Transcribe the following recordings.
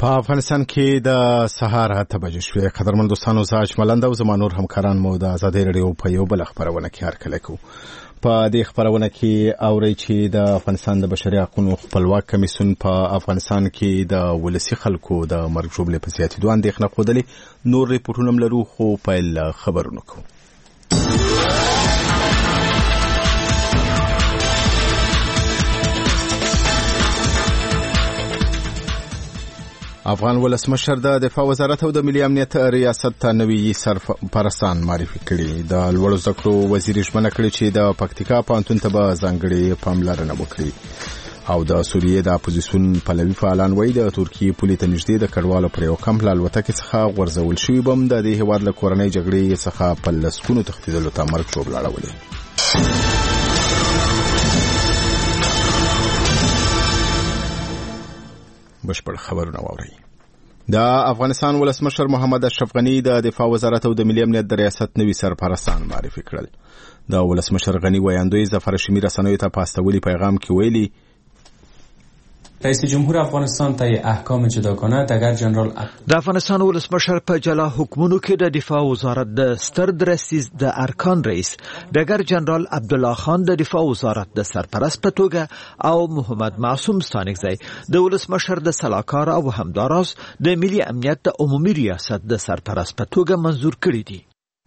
په افغانستان کې د سهار 8 بجې شوې. قدرمن دوستانو، زه اجملند او زما نور همکاران مو د آزادۍ رادیو په یو بل خبرونه کې هرکله کوو. په دې خبرونه کې اوري چې د افغانستان د بشري حقوقو خپلواک کمیسیون په افغانستان کې د ولسی خلکو د مرګ ژوبلې په زیاتېدو اندېښنه خوده. نور ریپورټونه لرو، خو پیل خبرونه کوو. افغان ولسمشر د دفاع وزارت او د ملي امنیت ریاست ته نوي سرپرستان معرفي کړي. د لوړو زده کړو وزیر ژمنه کړې چې د پکتیکا پوهنتون ته به ځانګړې پاملرنه وکړي. او د سوریې د اپوزیسیون پلوي فعالان وایي د ترکیې پولې ته نږدې د کډوالو پر یو کمپ له الوتکې څخه غورځول شوي بم د دې هېواد له کورنۍ جګړې څخه په لسګونو تښتېدلو ته مرګ ژوبله اړولې. بشپړ خبرونه واورئ. د افغانستان ولسمشر محمد اشرف غنی د دفاع وزارت او د ملي امنیت د ریاست نوي سرپرستان معرفي کړل. د ولسمشر غنی ویاندوی ظفر شمیر رسنیو ته په استولي پیغام کې ویلي رئیس جمهور افغانستان ته احکام جدا کند اگر جنرال د افغانستان ولسمشر په جلا حکمونو کې د دفاع وزارت د ستر درسیز د ارکان رئیس ډګر جنرال عبدالله خان د دفاع وزارت د سرپرست په توګه او محمد معصوم ستانکزی د ولسمشر د سلاکار او همداراز د ملي امنیت د عمومي ریاست د سرپرست په توګه منظور کړي دي.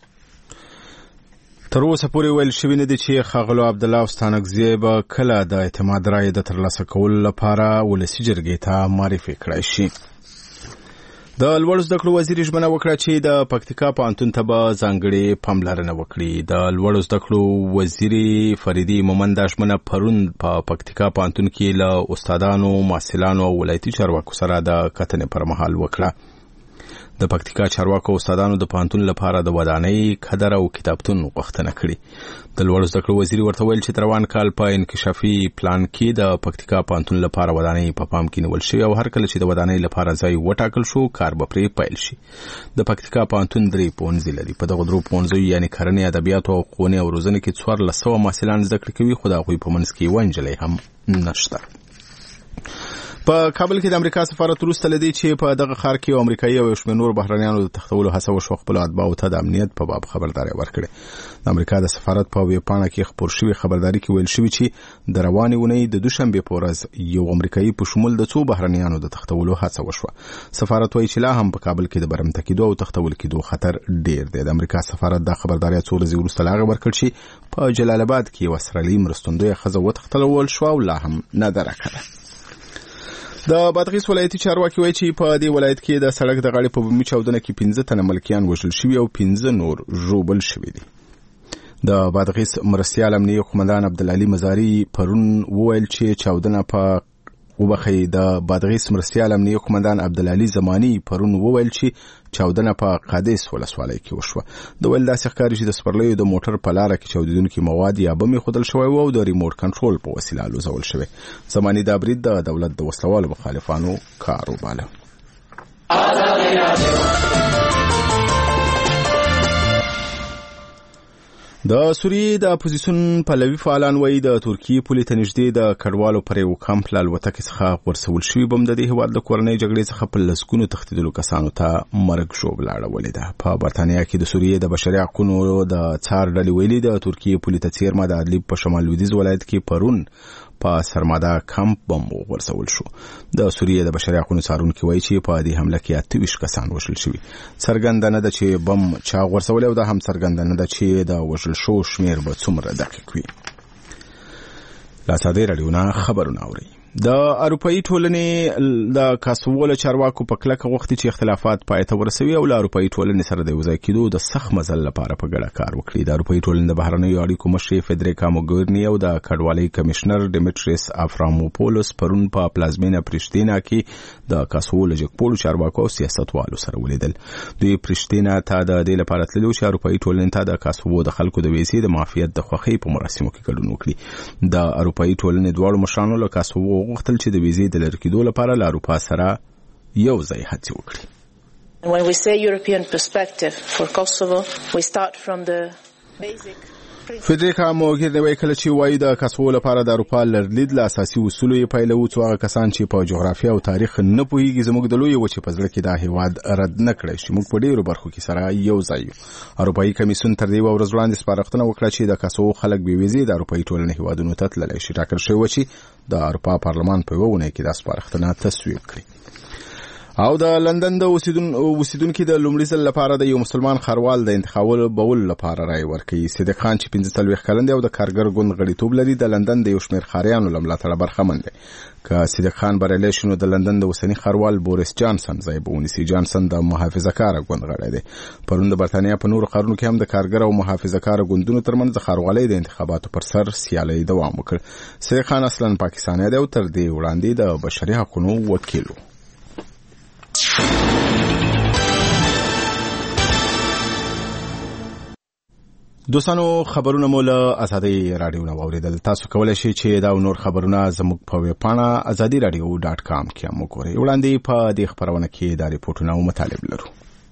تر اوسه پورې ویل شوی نه دی چې ښاغلو عبدالله ستانکزی به کله د اعتماد رایې د ترلاسه کولو لپاره ولسي جرګې ته معرفي کړای شي. د لوړو زده کړو وزیر ژمنه وکړه چې د پکتیکا پوهنتون ته به ځانګړې پاملرنه وکړي. د لوړو زده کړو وزیر فریدي مومند ژمنه پرون په پکتیکا پوهنتون کې له استادانو، محصلانو او ولایتي چارواکو سره د کتنې پر مهال وکړه. د پکتیکا چارواکو او استادانو د پوهنتون لپاره د ودانۍ، کدر او کتابتون غوښتنه کړې. د لوړو زده کړو وزیر ورته ویل چې روان کال په انکشافي پلان کې د پکتیکا پوهنتون لپاره ودانۍ په پام کې نیول شوې او هر کله چې د ودانۍ لپاره ځای وټاکل شو کار به پرې پیل شي. د پکتیکا پوهنتون 3 پوهنځي لري. په دغه 3 پوهنځیو یعنې کرنې، ادبیات او ښوونې او روزنې کې 1400 محصلان زده کړې کوي، خو د هغوی په منځ کې یوه نجلۍ هم نشته. په کابل کې د امریکا سفارت وروسته لدی چې په دغه ښار کې امریکایي او شمېر نور بهرنیانو د تښتولو هڅه وشوه خپل اتباعو ته د امنیت په باب خبرداری ورکړي. د امریکا د سفارت په ویبپاڼه کې خپور شوی خبرداری کې ویل شوی چې د روانې اونۍ د دوشنبې په ورځ یو امریکایي په شمول د څو بهرنیانو د تښتولو هڅه وشوه. سفارت وایي چې لا هم په کابل کې د برمته کېدو او تښتول کېدو خطر ډیر دی. د امریکا سفارت د خبرداري څو ورځې وروسته لا ورکړ چې په جلال آباد کې یو اسرائیلي مرستندویه ښځه وتښتول شوه او لا هم نه ده راکړه. د بادغیس ولایتي چارواکي وایي چې په دې ولایت کې د سړک د غاړې په بمي چاودنه کې 15 تنه ملکیان وژل شوي او 15 نور ژوبل شوي دي. د بادغیس مرستیال امنیه قومندان عبدالعلي مزاري پرون وویل چې چاودنه په د بادغیس مرستیال امنیه قومندان عبدالعلي زمانی پرون وویل چې چاودنه په قادس ولسوالۍ کې وشوه. د ویل داسې ښکاري چې د سپرلیو د موټر په لاره کې چاودیدونکي مواد یا بم ایښودل شوی و او د ریموټ کنټرول په وسیله الوزول شوی. زمانی دا برید د دولت د وسلوالو مخالفانو کار وباله. د سوریې د اپوزیسیون پلوي فعالان وایي د ترکیې پولې ته نږدې د کډوالو پر یو کمپ له الوتکې څخه غورځول شوي بم د دې هېواد له کورنۍ جګړې څخه په لسګونو تښتېدلو کسانو ته مرګ ژوبله اړولې ده. په برتانیا کې د سوریې د بشري حقوقو د څار ډلې ویلي د ترکیې پولې ته څیرمه د ادلیب په شمال لویدیځ ولایت کې پرون په سرماده کمپ بم وغورځول شو. د سوریې د بشري حقوقو څارونکي وایي چې په دې حمله کې 28 کسان وژل شوي. څرګنده نه ده چې بم چا غورځولی او دا هم څرګنده نه ده چې د وژل شو شمیر به څومره دقیق وي. له آزادۍ راډیو نه خبرونه اورئ. د اروپایي ټولنې د کاسوولو چارواکو په کلکه غوښتي چې اختلافات پای ته ورسوي او له اروپایي ټولنې سره د یوځای کېدو د سخت مزل لپاره په ګډه کار وکړي. د اروپایي ټولنې د بهرنیو اړیکو مشر فدریکا موګوریني او د کډوالۍ کمشنر ډیمیټریس افراموپولوس پرون په پلازمینه پرشتینا کې د کاسوولو جګپوړو چارواکو او سیاستوالو سره ولیدل. دوی پرشتینا ته د دې لپاره تللي چې اروپایي ټولنې ته د کاسوو د خلکو د ویزې د معافیت د خوښۍ په مراسمو کې ګډون وکړي. د اروپایي ټولنې دواړو مشرانو له کاسوو غوښتل چې د ویزې د لرې کېدو لپاره له اروپا سره یو ځای هڅې وکړي. When we say European perspective for Kosovo, we start from the basic فدریکا موګرنی کله چې وایي د کسبو لپاره د اروپا لرلید له اساسي اصولو یې پیلوي څو هغه کسان چې په جغرافیه او تاریخ نه پوهیږي زموږ د لوی وچې په زړه کې دا هیواد رد نه کړی چې موږ په ډیرو برخو کې سره یو ځای یو. اروپایي کمیسیون تر دې ورځ وړاندې سپارښتنه وکړه چې د کسبو خلک بې ویزې د اروپایي ټولنې هیوادونو ته تللی شي. ټاکل شوی و چې د اروپا پارلمان په یوه اونۍ کې دا سپارښتنه تصویب کړي. او د لندن د اوسیدونکو د لومړي ځل لپاره د یو مسلمان خروال د انتخابولو لپاره رای ورکړي. صدیق خان چې 45 کلن دی او د کارګر ګوند غړیتوب لري د لندن د یو شمېر خاریانو له ملاتړه برخمن دی. که صدیق خان بریالی شي نو د لندن د اوسني خروال بوریس جانسن ځای به ونیسي. جانسن د محافظه‌کاره ګوند غړی دی. پرون د برتانیا په نورو ښارونو کې هم د کارګر او محافظه‌کاره ګوندونو ترمنځ د ښاروالۍ د انتخاباتو پر سر سیالي دوام وکړ. صدیق خان اصلا پاکستانی دی او تر دې وړاندې د بشري حقوقو وکیل و. دوستانو خبرونه مو له ازادي رادیو نه واوریدل. تاسو کولای شئ چې دا نور خبرونه زموږ په ویب پاڼه azadiradio.com کې هم وګورئ. وړاندې په دې خبرونه کې دا ریپورتونه او مطالب لرو.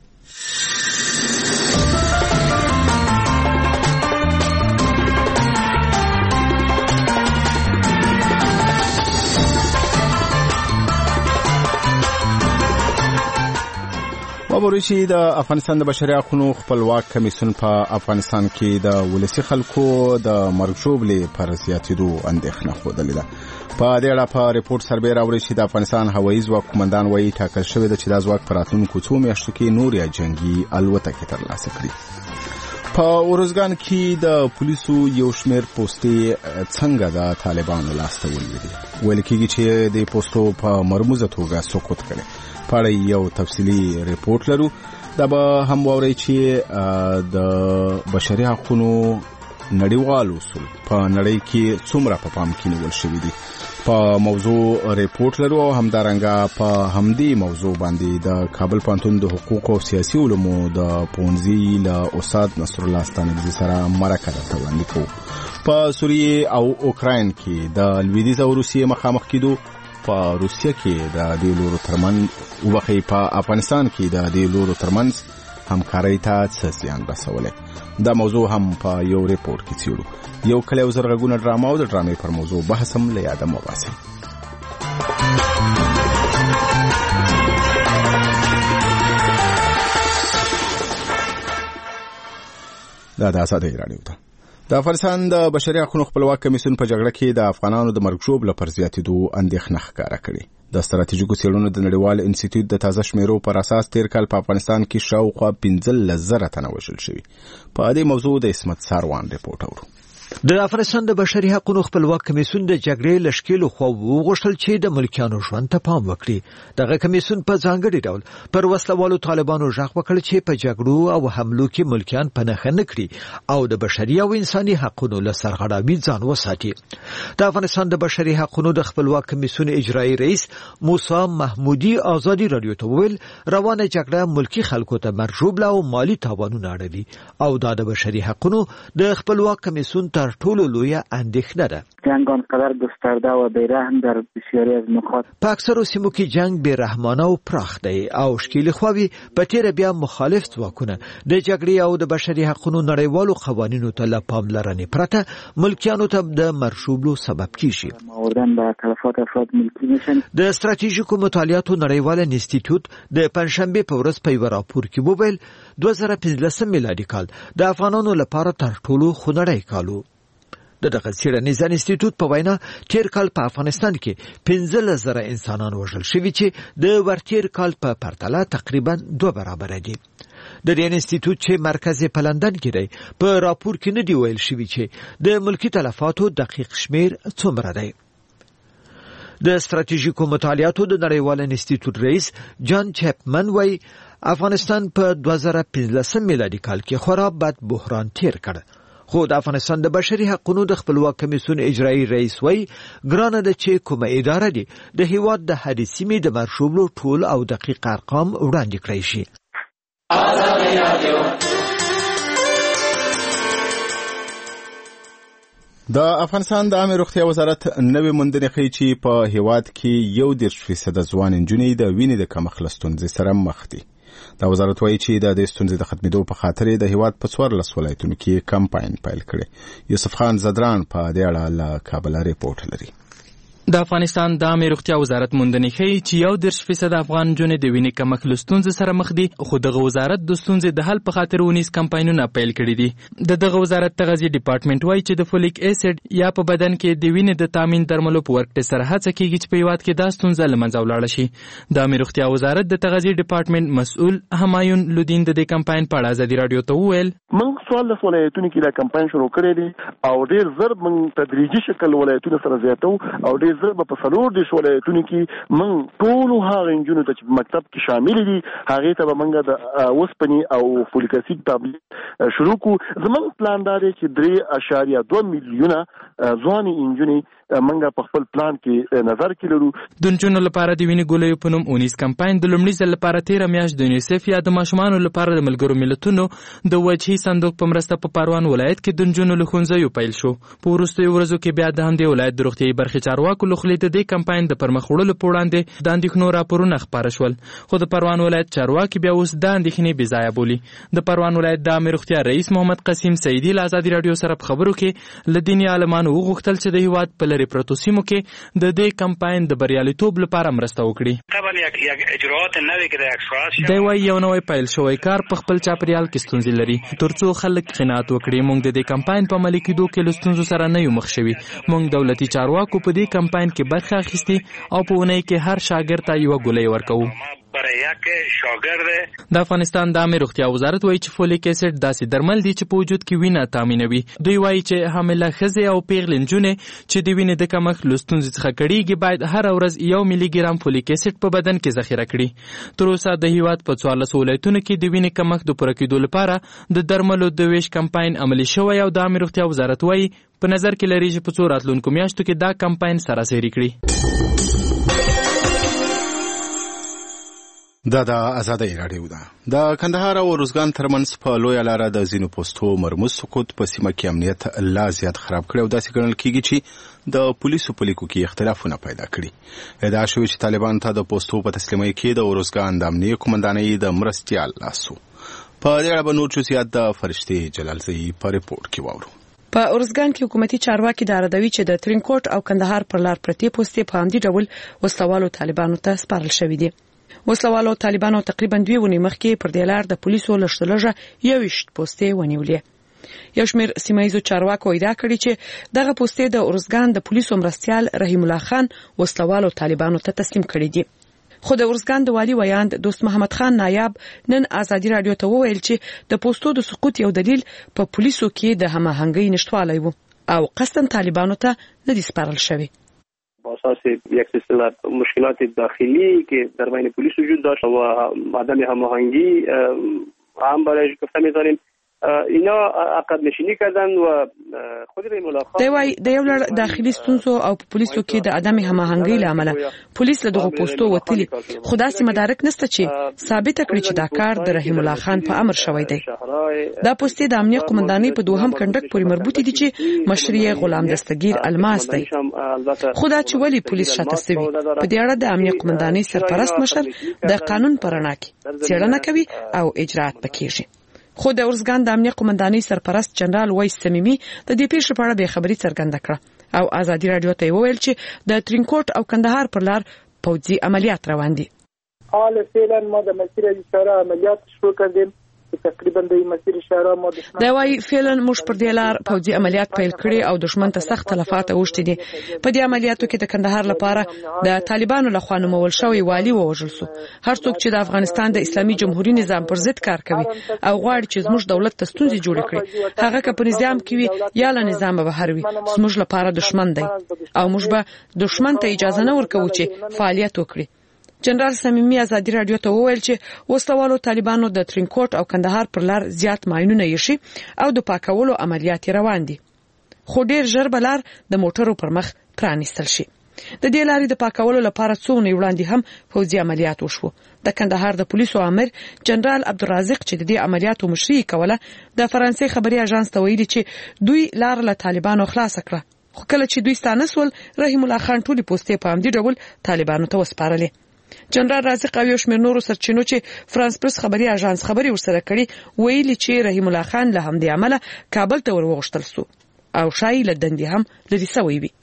وبورشي د افغانستان د بشري حقوقو خپلواک کمیسیون په افغانستان کې د ولسی خلکو د مرګ شوبلې پر زیاتېدو اندېښنه خوده ده. په دې اړه په ریپورت سربېره راوړي چې د افغانستان هوایي ځواک قومندان وایي ټاکل شوی دی چې د ځواک پر راتلونکو څو میاشتو کې نور یا جنگي الوتکې ترلاسه کړي. په اورزګان کې د پولیسو یو شمېر پوسټې څنګه د طالبانو لاسته ولوېدې. ویل کېږي چې د پوسټو په مرموزه توګه سقوط کړي. په اړه یو تفصیلي ریپورت لرو. دا به هم واورئ چې د بشري حقوقو نړیوال اصول په نړۍ کې څومره په پام کې نیول شوي دي. په موضوع ریپورت لرو او همدارنګه په همدې موضوع باندې د کابل پوهنتون د حقوق او سیاسي علومو د پوهنځي له استاد نصر الله ستانکزي سره مرکه درته وړاندې کوو. په سوریه او اوکراین کې د لویدیځ او روسیې مخامخ کېدو. په روسیه کې د دې لورو ترمنځ وبخي په افغانستان کې د دې لورو ترمنځ همکارۍ ته څه زیان رسولی. دا موضوع هم په یو ریپورت کې څېړو. یو کلی زرغونه ډرامه او د ډرامې پر موضوع بحث هم له یاده مه باسئ. دا د ازادي رادیو ده. د افغانستان د بشري حقوقو خپلواک کمیسیون په جګړه کې د افغانانو د مرګ ژوبل پر زیاتېدو اندېښنه ښکاره کړې. د ستراتیژیکو څېړنو د نړیوال انسټیټیوټ د تازه شمیرو پر اساس تیر کال په افغانستان کې شاوخوا 15,000 تنه وژل شوي. په دې موضوع د اسمت ساروان ریپورت اورو. د افغانستان د بشري حقوقو خپلواک کمیسیون د جګړې لشکېلو خو وغوښتل چې د ملکیانو ژوند ته پام وکړي. دغه کمیسیون په ځانګړي ډول پر وسلوالو طالبانو ژغ وکړ چې په جګړو او حملو کې ملکیان په نښه نه کړي او د بشري او انساني حقوقو له سرغړاوي ځان وساتي. د افغانستان د بشري حقوقو د خپلواک کمیسیون اجرایی رئیس موسی محمودي ازادي رادیو ته وویل روانه جګړه ملکی خلکو ته مرجوب او مالی تاوانونه اړوي او دا د بشري حقوقو د خپلواک کمیسیون تر ټولو لویه اندېښنه ده. جنگ آنقدر گسترده و بیرحم در بسیاری از نقاط. په اکثرو سیمو کې جنگ بیرحمانه او پراخ دی او ښکېلې خواوې په تیره بیا مخالف ځواکونه د جګړې او د بشري حقوقو نړیوالو قوانینو ته له پاملرنې پرته ملکیانو ته د مرشوبلو سبب کیږي. د ستراتیژیکو مطالعاتو نړیوال انسټیټیوټ د پنځشنبه په ورځ په یو راپور کې وویل 2015 میلادي کال د افغانانو لپاره تر ټولو خونړی کالو. دغه څېړنیز انسټیټیوټ په وینا تیر کال په افغانستان کې 15,000 انسانان وژل شوي چې د ورتیر کال په پرتله تقریبا 2 برابر دي. د دې انسټیټیوټ چې مرکز په لندن کې دی په راپور کې نه دی ویل شوی چې د ملکی تلفاتو دقیق شمیر څومره دی. د ستراتیژیکو مطالعاتو د نړیوال انسټیټیوټ رئیس جان چپمن وایي افغانستان په 2015 میلادي کال کې خورا بد بحران تیر کړ. خو د افغانستان د بشري حقوقو د خپلواک کمیسیون اجرایی رئیس وایي ګرانه ده چې کومه اداره دي د هیواد د هرې سیمې د مرشوبلو ټول او دقیق ارقام وړاندې کړی شي. د افغانستان د عامه روغتیا وزارت نوې موندنې ښیي چې په هیواد کې 1% ځوان نجونې د وینې د کمښت له ستونزې سره مخ دي. دا وزارت وایي چې د دې ستونزې د ختمېدو په خاطر د هیواد په 14 ولایتونو کې کمپاین پیل کړی. یوسف خان زدران په دې اړه له کابل ریپورت لري. د افغانستان د عامه روغتیا وزارت موندنې ښیي چې 1% افغان نجونې د وینې کمښت له ستونزې سره مخ دي، خو دغه وزارت د ستونزې د حل په خاطر 19 کمپاینونه پیل کړي دي. دغه وزارت تغذیه ډپارټمنټ وایي چې د فولیک اسید یا په بدن کې د وینې د تامین درملو په ورکړې سره هڅه کیږي چې په هیواد کې دا ستونزه له منځه ولاړه شي. د عامه روغتیا وزارت د تغذیه ډپارټمنټ مسؤل همایون لودین د دې کمپاین په اړه ازادي رادیو ته وویل موږ 14 ولایتونو کې دا کمپاین شروع کړی دی او ډېر زر موږ تدریجي شکل ولایتونو سره زیاتو او ډېر زر په څلور د ولایتونو کې موږ ټول هغه انجونو ته چې مکتب کې شامل دي هغه ته به موږ د وسپنې او فولیک اسید تابلیت شروع کو. زموږ پلان دا دی چې 3.2 میلیونه ځواني انجونې موږ په خپل پلان کې نظر کې لرو. د نجونو لپاره د وینې ګولیو په نوم 19 کمپاین د لومړي ځل لپاره 13 میاشت د یونیسف یا د ماشومانو لپاره د ملګرو ملتونو د وجهي صندوق په مرسته په پروان ولایت کې د نجونو له ښوونځیو پیل شو. په وروستیو ورځو کې بیا د همدې ولایت د روغتیايي برخې چارواکو له خولې د دې کمپاین د پرمخ وړلو په وړاندې د اندېښنو راپورونه خپاره شول، خو د پروان ولایت چارواکي بیا اوس د اندېښنې بې ځایه بولي. د پروان ولایت د عامه روغتیا رئیس محمد قسیم سیدي له ازادي راډیو سره په خبرو کې له دیني عالمانو وغوښتل چې د هیواد په لرې پرتو سیمو کې د دې کمپاین د بریالیتوب لپاره مرسته وکړي. دی وایي یو نوی پیل شوی کار په خپل چاپریال کې ستونزې لري. ترڅو خلک قناعت وکړي موږ د دې کمپاین په عملي کېدو کې له ستونزو سره نه یو مخ شوي. موږ دولتي چارواکو په دې کمپاین کې برخه اخیستې او په اونۍ کې هر شاګرد ته یوه ګولۍ ورکوو. د افغانستان د عامه روغتیا وزارت وایي چې فولیک اسید داسې درمل دي چې په وجود کې وینه تامینوي. دوی وایي چې حامله ښځې او پیغلې نجونې چې د وینې د کمښت له ستونزې څخه کړېږي باید هره ورځ 1 ملي ګرام فولیک اسید په بدن کې ذخیره کړي. تر اوسه د هیواد په 14 ولایتونو کې د وینې کمښت د پوره کېدو لپاره د درملو د ویش کمپاین عملي شوی او د عامه روغتیا وزارت وایي په نظر کې لري چې په څو راتلونکو میاشتو کې دا کمپاین سراسري کړي. دا د آزادۍ راډیو ده. د کندهار او روزګان ترمنځ په لویه لاره د ځینو پوستو مرموز سقوط په سیمه کې امنیت لا زیات خراب کړی او داسې ګڼل کېږي چې د پولیسو په لیکو کې اختلافونه پیدا کړي. ادعا شوې چې طالبان ته د پوستو په تسلیمۍ کې د روزګان د امنیه قومندانۍ د مرستیال لاسو. په دې اړه به نور جزئیات د فرشتې جلالزئی په ریپورت کې واورو. په اورزګان کې حکومتي چارواکي دا ردوي چې د ترینکوټ او کندهار پر لار پرتې پوستې په همدې ډول وسلوالو طالبانو ته سپارل شوې دي. وسلوالو طالبانو تقریبا 2 ونې مخکې پر دې لار د پولیسو لږه 21 پوستې ونیولې. یو شمېر سیمایي چارواکو ادعا کړې چې دغه پوستې د اورزګان د پولیسو مرستیال رحیم الله خان وسلوالو طالبانو ته تسلیم کړې دي. خو د اورزګان د والی ویاند دوست محمد خان نایاب نن ازادي رادیو ته وویل چې د پوستو د سقوط یو دلیل په پولیسو کې د هماهنګۍ نشټوالی وو او قصداً طالبانو ته نه دي سپارل شوی. اساس یک سلسله مشکلات داخلی که در بین پلیس وجود داشت و عدم هماهنگی هم برای گفته می‌ذاریم اینا عقد نشینی کردن و خود به ملاقات د یو لړ داخلي ستونزو او په پولیسو کې د عدم هماهنګۍ لامل پولیس له دغه پوسټو وتلي خو داسې مدارک نشته چې ثابت کړي چې دا کار د رحیم الله خان په امر شوی دی. دا پوسټې د امنیه قومندانۍ په دوهم کنډک پورې مربوط دي چې مشري غلام دستگیر الماس دی. خو دا چې ولی پولیس شاته سوي په دې اړه د امنیه قومندانۍ سرپرست مشر د قانون پرنا کې څېړنه کوي او اجرات پکېږي. خو د اورزګان د امنیه قومندانۍ سرپرست جنرال وایس سمیمي د دې پیښې په اړه به خبري څرګنده کړه او ازادي رادیو ته وویل چې د ترینکوټ او کندهار پر لار پوځي عملیات روان دي. حال فعلا ما د مسیر اشاره عملیات شروع کړم. تقریبا د مسیر اشاره ما دا وايي فعلا موږ پر دې لار پوځي عملیات پیل کړي او دشمن ته سخت تلفات اوښتي دي. په دې عملیاتو کې د کندهار لپاره د طالبانو لخوا نومول شوی والی ووژل شو. هر څوک چې د افغانستان د اسلامي جمهوریت نظام پر ضد کار کوي او غواړي چې زموږ دولت ته ستونزې جوړ کړي هغه که په نظام کې وي یا له نظام بهر وي زموږ لپاره دشمن دی او موږ به دشمن ته اجازه نه ورکوو چې فعالیت وکړي. جنرال سمیمي ازادي رادیو ته وویل چې وسلوالو طالبانو د ترینکوټ او کندهار پر لار زیات ماینونه یشي او د پاکولو عملیات روان دي. خو ډیر ژر بلار د موټرو پر مخ پرانیستل شي. د دې لارې د پاکولو لپاره څو نه وړاندې هم پوځي عملیات وشو. د کندهار د پولیسو امر جنرال عبدالرازق چې د دې عملیاتو مشري کوله د فرانسې خبري اژانس ته ویلي چې دوی لار له طالبانو خلاص کړه. خو کله چې دوی ستانه سول رحیم الله خان ټولې پوستې په همدې ډول طالبانو ته وسپارلې. جنرال رازق او یو شمېر نورو سرچینو چې فرانس پرس خبري اژانس خبري ورسره کړي ویلي چې رحیم الله خان له همدې عمله کابل ته ورغښتل سو او شای له دندې هم لري سوی وي.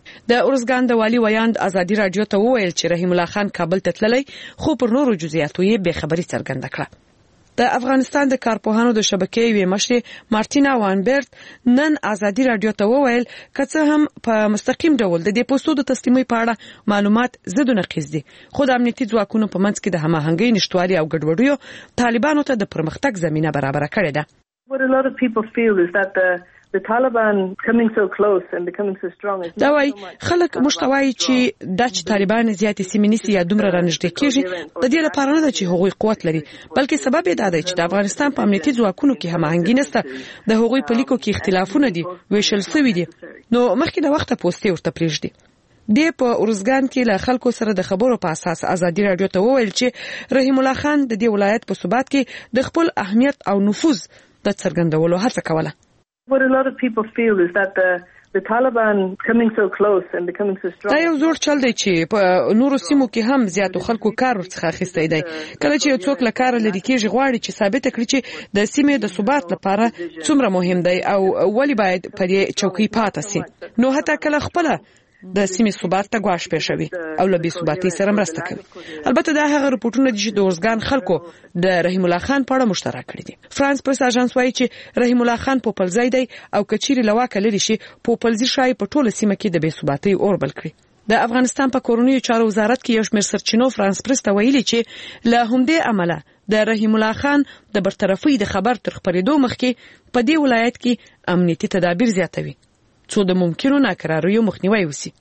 د ارزګان د والی ویاند ازادي رادیو ته وویل چې رحیم الله خان کابل ته تللی خو پر نورو جزئیاتو یې بې خبري څرګنده کړه. د افغانستان د کارپوهانو د شبکې وی مشر مارتینا وانبرت نن ازادي رادیو ته وویل کڅه هم په مستقیم ډول د دې پوسټو د تسلیمي په اړه معلومات زده نقیز دي خو د امنیتي ځواکونو په منځ کې د هماهنګۍ نشټوالي او ګډوډیو طالبانو ته د پرمختګ زمينه برابر کړې ده. What a lot of people feel is that the Taliban coming so close and becoming so strong is دا وای خلک مشتوي چې د طالبان زیاتې سیمینیسي یا دومره رانږدې کیږي د دې لپاره نه چې هغوی قوت لري بلکې سبب یې دا دی چې د افغانستان په امنیتي ځواکونو کې هماهنګي نشته د هغوی په لیکو کې اختلافونه دي ویشل شوی دي نو مخکې د وخته پوسټي ورته پریږدي. د په ارزګان کې له خلکو سره د خبرو په اساس ازادي رادیو ته وویل چې رحیم الله خان د دې ولایت په ثبات کې د خپل اهمیت او نفوذ د څرګندولو هڅه کوله. What a lot of people feel is that the Taliban coming so close and becoming so strong. دا یو زوړ چل دی چې په نورو سیمو کې هم زیاتو خلکو کار ورڅخه اخیستی دی. کله چې یو څوک له کاره لري کېږي غواړي چې ثابت کړي چې د سیمې د ثبات لپاره څومره مهم دی او ولی باید په دې چوکۍ پاتې سي. نو حتی کله خپل د سیمې ثبات ته ګواښ پېښوي او له بې ثباتۍ سره مرسته کوي. البته دا هغه رپورټونه دي چې د ارزګان خلکو د رحیم الله خان په اړه مشترک کړي دي. فرانس پرس اژانس وایي چې رحیم الله خان پوپلځی دی او کچيري لواکه لري شي پوپلځي شای په ټوله سیمه کې د بې ثباتۍ اور بل کړي. د افغانستان په کورونیو چارو وزارت کې یو شمېر سرچینو فرانس پرس ته ویلي چې له همدې عمله د رحیم الله خان د برطرفۍ د خبر تر خبرېدو مخکې په دې ولایت کې امنیتي تدابیر زیاتوي څو د ممکنو ناکراریو مخنیوي وسی.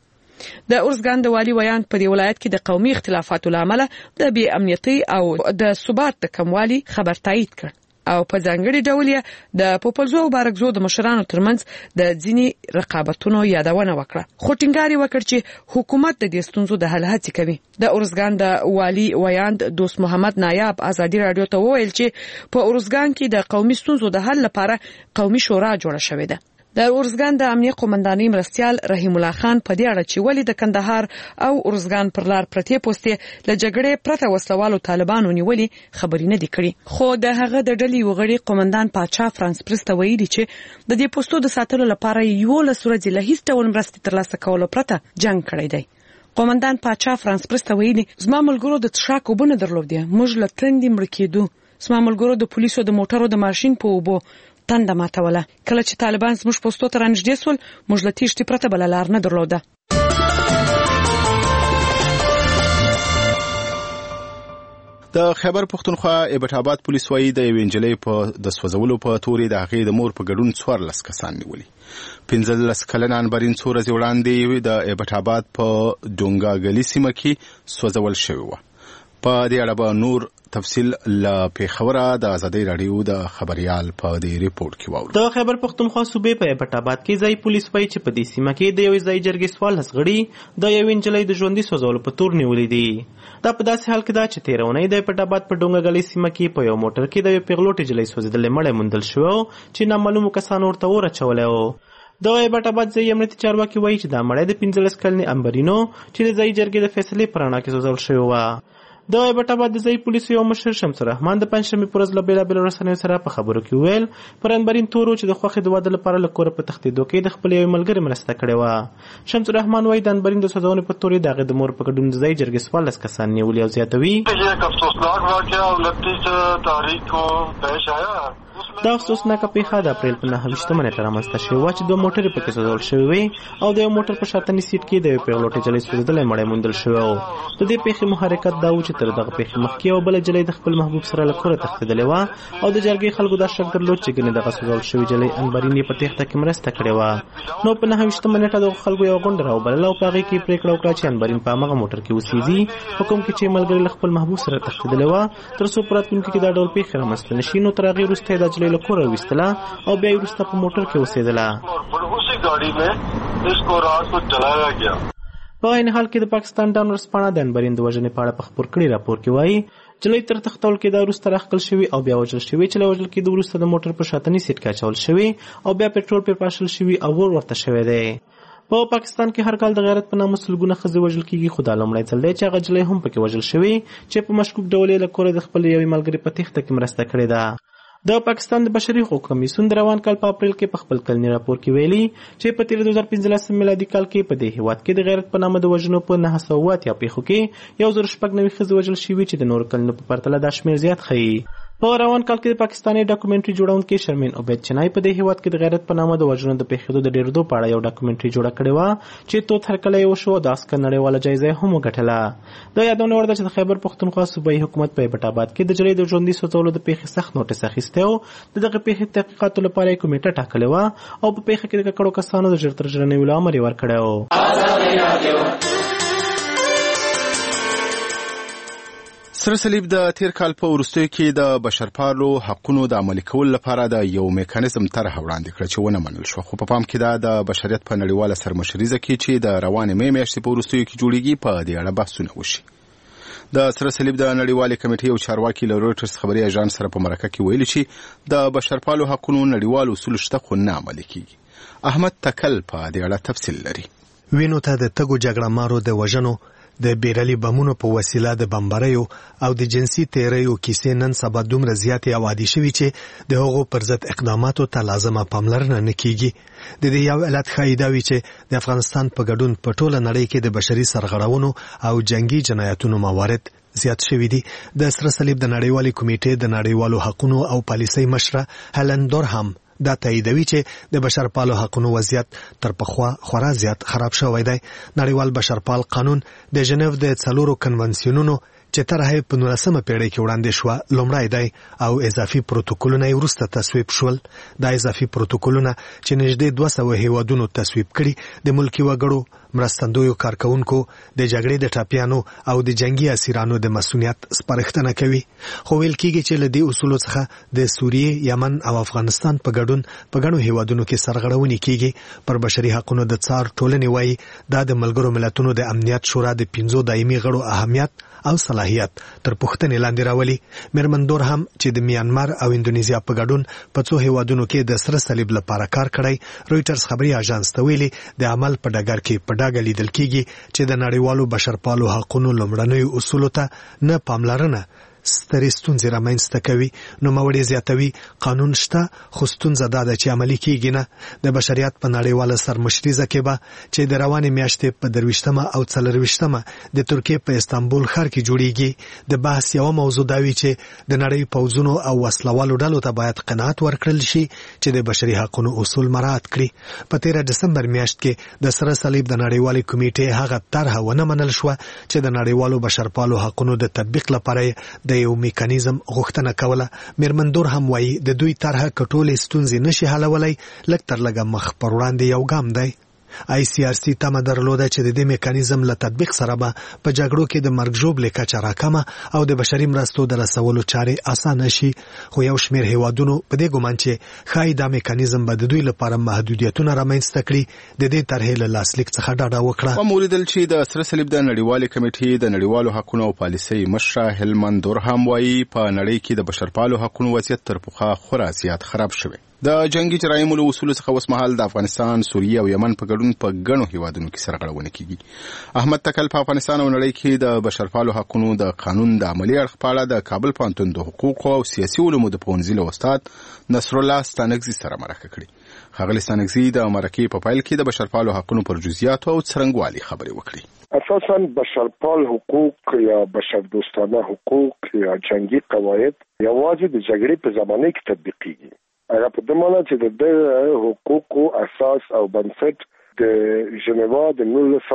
د ارزګان د والی ویان په دې ولایت کې د قومي اختلافاتو لامل د بې امنیتۍ او د ثبات د کموالي خبر تایید کړ او په ځانګړي ډول یې د پوپلزو او بارکزو د مشرانو ترمنځ د ځینی رقابتونو یادونه وکړه. خو ټینګار یې وکړ چې حکومت د دې ستونزو د حل هڅې کوي. د ارزګان د والی ویان دوست محمد نایاب ازادي رادیو ته وویل چې په ارزګان کې د قومي ستونزو د حل لپاره قومي شورا جوړه شوې ده. د ارزګان د امنیه قومندانۍ مرستيال رحیم الله خان په دې اړه چې ولې د کندهار او ارزګان پر لار پرتې پوسټې له جګړې پرته وسلوالو طالبانو نیولې خبرې نه دي کړې. خو د هغه د ډلې وغړي قومندان پاچا فرانس پرس ته ویلي چې د دې پوسټو د ساتلو لپاره یو له ورځې له هیڅ ډول مرستې ترلاسه کولو پرته جنگ کړی دی. قومندان پاچا فرانس پرس ته ویلي زما ملګرو د تشاک وبونه درلودي موږ له تندې مړ کېدو زما ملګرو د پولیسو د موټرو د ماشين په وبو تنده ماتوله. کله چې طالبان زموږ پوسټو ته رانږدې سول موږ له تیښتې پرته بله لار نه درلوده. د خیبر پښتونخوا ایبټ آباد پولیس وایي د یوې نجلۍ په د سوځولو په تورې د هغې د مور په ګډون 14 کسان نیولي. 15 کلنه انبرین څو ورځې وړاندې د ایبټ آباد په ډونګاګلي سیمه کې سوځول شوې وه. په دې اړه به نور تفصیل لا پیښوره د ازادي رادیو د خبريال په دې ریپورت کې واورو. د خیبر پښتونخوا صوبې په ایبټ آباد کې ځای پولیس وایي چې په دې سیمه کې د یو ځای جرګې سوال غړي د یو نجلۍ د ژوندۍ سوځولو په تور نیولې دي. دا په داسې حال کې دا چې تیرونی د ایبټ آباد په ډونګاګلي سیمه کې په یو موټر کې د یو پیغلوټې نجلۍ سوځېدلې مړه موندل شوه چې نامعلومو کسانو ورته اور اچولی و. د ایبټ آباد ځای امنیتي چارواکي وایي چې دا مړی د 15 کلنې امبرینو چې د ځای جرګې د فیصلې په رڼا کې سوځول شوې وه. د ایبټ آباد د ځای پولیسو یو مشر شمس الرحمن د پنځشنبې په ورځ له بېلابېلو رسنیو سره په خبرو کې وویل پر انبرین تورو چې د خوښې د واده لپاره له کوره په تښتېدو کې د خپل یو ملګري مرسته کړې وه. شمس الرحمن وایي د انبرین د سوځونې په تورې د هغې د مور په ګډون د ځای جرګې 14 کسان نیولي او زیاتوي دا افسوسناکه پیښه د اپریل په 9 نیټه رامنځته شوې وه چې 2 موټرې پکې سوځول شوې وې او د یو موټر په شاتني سیټ کې د یو پیغلوټې نجلۍ سوځېدلی مړی موندل شوی و. د دې پیښې محرکت دا و چې تر دغه پیښې مخکې یوه بله نجلۍ د خپل محبوب سره له کوره تښتېدلې وه او د جرګې خلکو دا شک درلود چې ګنې دغه سوځول شوې نجلۍ انبرین یې په تېښته کې مرسته کړې وه. نو په 9 نیټه دغو خلکو یوه غونډه راوبلله او په هغې کې پرېکړه وکړه چې انبرین په همغه موټر کې اوسېږي په کوم کې چې ملګري له خپل محبوب سره تښتېدلې وه تر څو په راتلونکي کې دا ډول پیښې رامنځته نه شي. نو تر هغې وروسته یې دا نجلۍ له کوره ویستله او بیا وروسته په موټر کې اوسېدله. په عین حال کې د پاکستان ډاون ورځپاڼه د انبرین د وژنې په اړه په خپور کړي راپور کې وایي نجلۍ تر تښتول کېده وروسته راښکل شوي او بیا وژل شوي چې له وژل کېدو وروسته د موټر په شاتني سیټ کې اچول شوي او بیا پټرول پرې پاشل شوي او اور ورته شوی دی. په پاکستان کې هر کال د غیرت په نامه سلګونه ښځې وژل کیږي، خو دا لومړی ځل دی چې هغه نجلۍ هم پکې وژل شوې چې په مشکوک ډول یې له کوره د خپل یوې ملګري په تېښته کې مرسته کړې ده. د پاکستان د بشري حقوقو کمیسیون د روان کال په اپریل کې په خپل کلني راپور کې ویلي چې په تیر 2015 میلادي کال کې په دې هیواد کې د غیرت په نامه د وژنو په 980 پیښو کې 1096 ښځې وژل شوي چې د نورو کلونو په پرتله دا شمېر زیات ښیي. په روان کال کې د پاکستاني ډاکومنټري جوړونکي شرمین عبید چنای په دې هیواد کې د غیرت په نامه د وژنو د پیښېدو د ډېرېدو په اړه یو ډاکومنټري جوړه کړې وه چې توت هرکلی یې وشو او د اسکر نړیواله جایزه یې هم وګټله. د یادونه وړ ده چې د خیبر پښتونخوا صوبایي حکومت په ایبټ آباد کې د نجلۍ د ژوندي سوځولو د پیښې سخت نوټس اخیستی او د دغه پیښې تحقیقاتو لپاره یې کمیټه ټاکلې وه او په پیښه کې د ککړو کسانو د ژر تر ژره نیولو امر یې ورکړی و. سره صلیب د تیر کال په وروستیو کې د بشرپالو حقونو د عملي کولو لپاره د یو میکانیزم طرحه وړاندې کړه چې ونه منل شو، خو په پام کې دا د بشریت په نړیواله سرمشریزه کې چې د روانې مې میاشتې په وروستیو کې جوړیږي په دې اړه بحثونه وشي. د سره صلیب د نړیوالې کمیټې او چارواکي له رویټرز خبري اژانس سره په مرکه کې ویلي چې د بشرپالو حقونو نړیوال اصول شته خو نه عملي کیږي. احمد تکل په دې اړه تفصیل لري. وینو ته د تګو جګړه مارو د وژنو د بیرلي بمونو په وسیله د بمباریو او د جنسي تیریو کیسې نن سبا دومره زیاتې او عادي شوي چې د هغو پر ضد اقداماتو ته لازمه پاملرنه نه کیږي. د دې یو علت ښایي دا وي چې د افغانستان په ګډون په ټوله نړۍ کې د بشري سرغړونو او جنگي جنایتونو موارد زیات شوي دي. د سره صلیب د نړیوالې کمیټې د نړیوالو حقونو او پالیسۍ مشره هلن دورهام دا تاییدوي چې د بشرپالو حقونو وضعیت تر پخوا خورا زیات خراب شوی دی. نړیوال بشرپال قانون د ژنیو د 4 کنونسیونونو چې طرحه په 19مه پیړۍ کې وړاندې شو لومړی دی او اضافي پروتوکولونه یې وروسته تصویب شول. دا اضافي پروتوکولونه چې نږدې 200 هیوادونو تصویب کړي د ملکي وګړو، مرستندویو کارکونکو، د جګړې د ټاپیانو او د جنگي اسیرانو د مسؤلیت سپارښتنه کوي. خو ویل کېږي چې له دې اصولو څخه د سوریې، یمن او افغانستان په ګډون په ګڼو هیوادونو کې سرغړونې کېږي. پر بشري حقونو د څار ټولنې وایي دا د ملګرو ملتونو د امنیت شورا د 5 دایمي غړو اهمیت او صلاحیت تر پوښتنې لاندې راولي. میرمن دورهام چې د میانمار او اندونیزیا په ګډون په 2 هیوادونو کې د سره صلیب لپاره کار کړی، رویټرز خبري اژانس ته ویلي د عمل په ډګر کې په ډاګه لیدل کېږي چې د نړیوالو بشرپالو حقونو لومړنیو اصولو ته نه پاملرنه سترې ستونزې رامنځته کوي. نو موري زیاتوي قانون شته خو ستونزه دا ده چې عملي کېږي نه. د بشریت په نړیواله سرمشریزه کې به چې د روانې میاشتې په 23مه او 24مه د ترکیې په استانبول ښار کې جوړیږي، د بحث یوه موضوع دا وي چې د نړۍ پوځونو او وسلوالو ډلو ته باید قناعت ورکړل شي چې د بشري حقونو اصول مراعات کړي. په 13 دسمبر میاشت کې د سره صلیب د نړیوالې کمیټې هغه طرحه ونه منل شوه چې د نړیوالو بشرپالو حقونو د تطبیق لپاره د یو میکانیزم غوښتنه کوله. میرمن دورهام وایي د دوی طرحه کټولې ستونزې نشي حلولی، لږ تر لږه مخ پر وړاندې یو ګام دی. ICRC تمه درلوده چې د دې میکانیزم له تطبیق سره به په جګړو کې د مرګ ژوبلې کچه راکمه او د بشري مرستو د رسولو چارې اسانه شي. خو یو شمېر هیوادونو په دې ګمان چې ښایي دا میکانیزم به د دوی لپاره محدودیتونه رامنځته کړي، د دې طرحې له لاسلیک څخه ډاډه وکړه. ومولیدل چې د سره صلیب د نړیوالې کمیټې د نړیوالو حقونو او پالیسۍ مشره هلمن دورهام وایي په نړۍ کې د بشرپالو حقونو وضعیت تر پخوا خورا زیات خراب شوی. د جنگي جرایمو له اصولو څخه اوس مهال د افغانستان، سوریه او یمن په ګډون په ګڼو هیوادونو کې سرغړونه کیږي. احمد تکل په افغانستان او نړۍ کې د بشرپالو حقونو د قانون د عملي اړخ په اړه د کابل پوهنتون د حقوقو او سیاسي علومو د پوهنځي له استاد نصر الله ستانکزي سره مرکه کړې. ښاغلي ستانکزي د مرکې په پیل کې د بشرپالو حقونو پر جزئیاتو او څرنګوالي خبرې وکړې. اساساً بشرپال حقوق یا بشردوستانه حقوق یا جنگي قواعد یوازې د جګړې په زمانه کې تطبیق کیږي. هغه په دې معنی چې د حقوقو اساس او بنسټ د ژنیوا د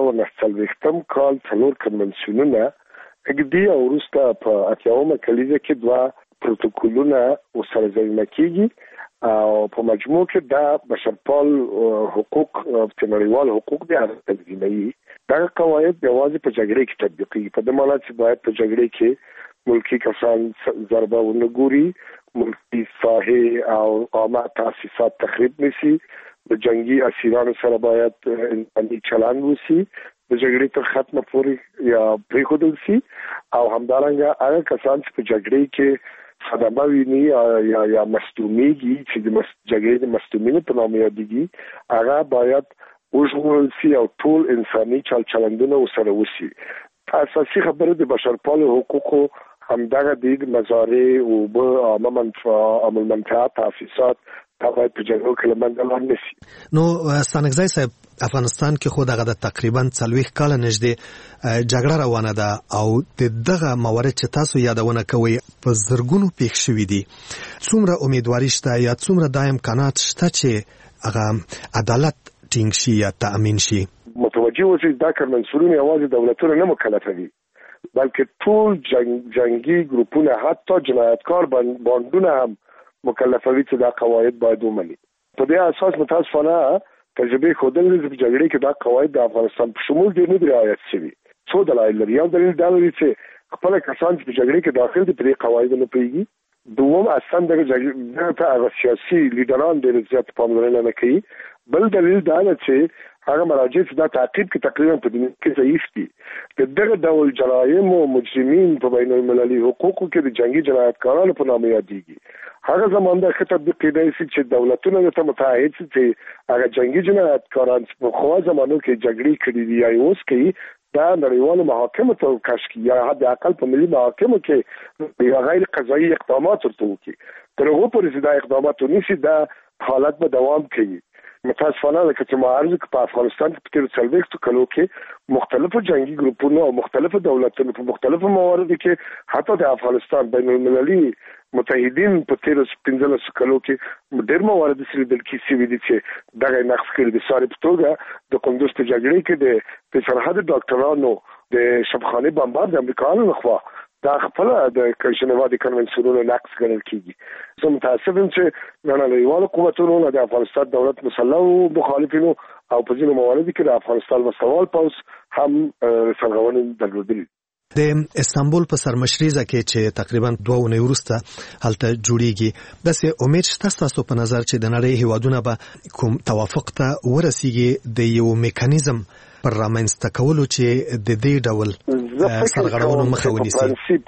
1949 کال 4 کنونسیونونه اګدي او وروسته په 80مه کلیزه کې 2 پروتوکولونه سره ځای کېږي او په مجموع کې دا بشرپال حقوق په نړیوال حقوق دي تنظیموي. دا قواعد یوازې په جګړې کې تطبیق کیږي. په دې معنی چې باید په جګړې کې ملکی کسان ضربه ونګوري، ملکی ساحې او عامه تاسیسات تخریب نشي، د جنگي اسیرانو سره باید انساني چلند وشي، د جګړې تر ختمه پورې یا پرېښودل شي او همدارنګه هغه کسان چې په جګړې کې صدمه ویني یا مصدومیږي چې د جګړې د مصدومینو په نامه یادېږي هغه باید وژغورل سي او ټول انساني چلندونه وسره وشي. اساسي خبره د بشرپالو حقوقو همدغه د مزارع او عامه عامل منفعه تاسیسات باید په جګړو کې لمنځه لاړ نشي. نو ستانکزی صاحب افغانستان کې خو دغه تقریبا 40 کال نږدې جګړه روانه ده او دغه موارد چې تاسو یادونه کوي په زرګونو پیښ شوي دي. څومره امیدواري شته یا څومره د امکانات شته چې هغه عدالت ټینګ شي یا تأمین شي؟ متوجه اوسئ دا کارمنسورونه یوازې دولتونه نه مکلفوي بلکې ټول جنگي ګروپونه حتی جنایتکار باندونه هم مکلفوي چې دا قواعد باید ومني. په دې اساس متاسفانه تجربه ښودلې چې په جګړه کې دا قواعد د افغانستان په شمول دي نه رعایت شوي. څو دلایل لري. یو دلیل دا دی چې خپل کسان چې په جګړه کې داخل دي په قواعد نه پیږي. دوم اصلا د جګړې ته سیاسي لیډران ډېر زیات پاملرنه نه کوي. بل دلیل دا دی چې هغه مراجع چې دا تعقیب کې تقریبا په دنیا کې ضعیف دي. دغه ډول جرایم او مجرمین په بین المللي حقوقو کې د جنگي جنایتکارانو په نامه یادېږي. هغه زمونږ د خطر د قیدای چې دولتونه ته متعهد شي چې هغه جنگي جنایتکاران په خو زمانو کې جګړې کړې دي یا اوس کوي دا نړیوالو محاکمو ته کشف یا حد اقل په ملي محاکمو کې یا غیر قضایي اقدامات ورته وکړي. تر هغه پورې دا اقدامات ونیسي دا حالت به دوام کوي. متاسفانه لکه چې معارض په افغانستان کې په تیر 40 کلو کې مختلفو جنگي ګروپونو او مختلفو دولتونو په مختلفو مواردو کې حتی د افغانستان بین المللي متحدین په تیر 15 کلو کې ډېر موارد سره د کیسې دي چې دغه نقص کړي د ساري په توګه د کندوز په جګړې کې د سرحد ډاکټرانو د شبخانه بمبار د امریکایانو لخوا دا خپل د ژنیوا د کنونسیونونو نقض ګڼل کیږي. زه متاسف یم چې نړیوالو قوتونو د افغانستان دولت مسلح مخالفینو او په ځینو مواردو کې د افغانستان وسوال پوز هم سرغړونې درلودلې. د استانبول په سرمشریزه کې چې تقریبا 2 اونۍ وروسته هلته جوړیږي داسې امید شته تاسو په نظر چې د نړۍ هیوادونه به کوم توافق ته ورسیږي د یو میکانیزم پر رامنځته کولو چې د دې ډول سرغړونو مخه ونیسي؟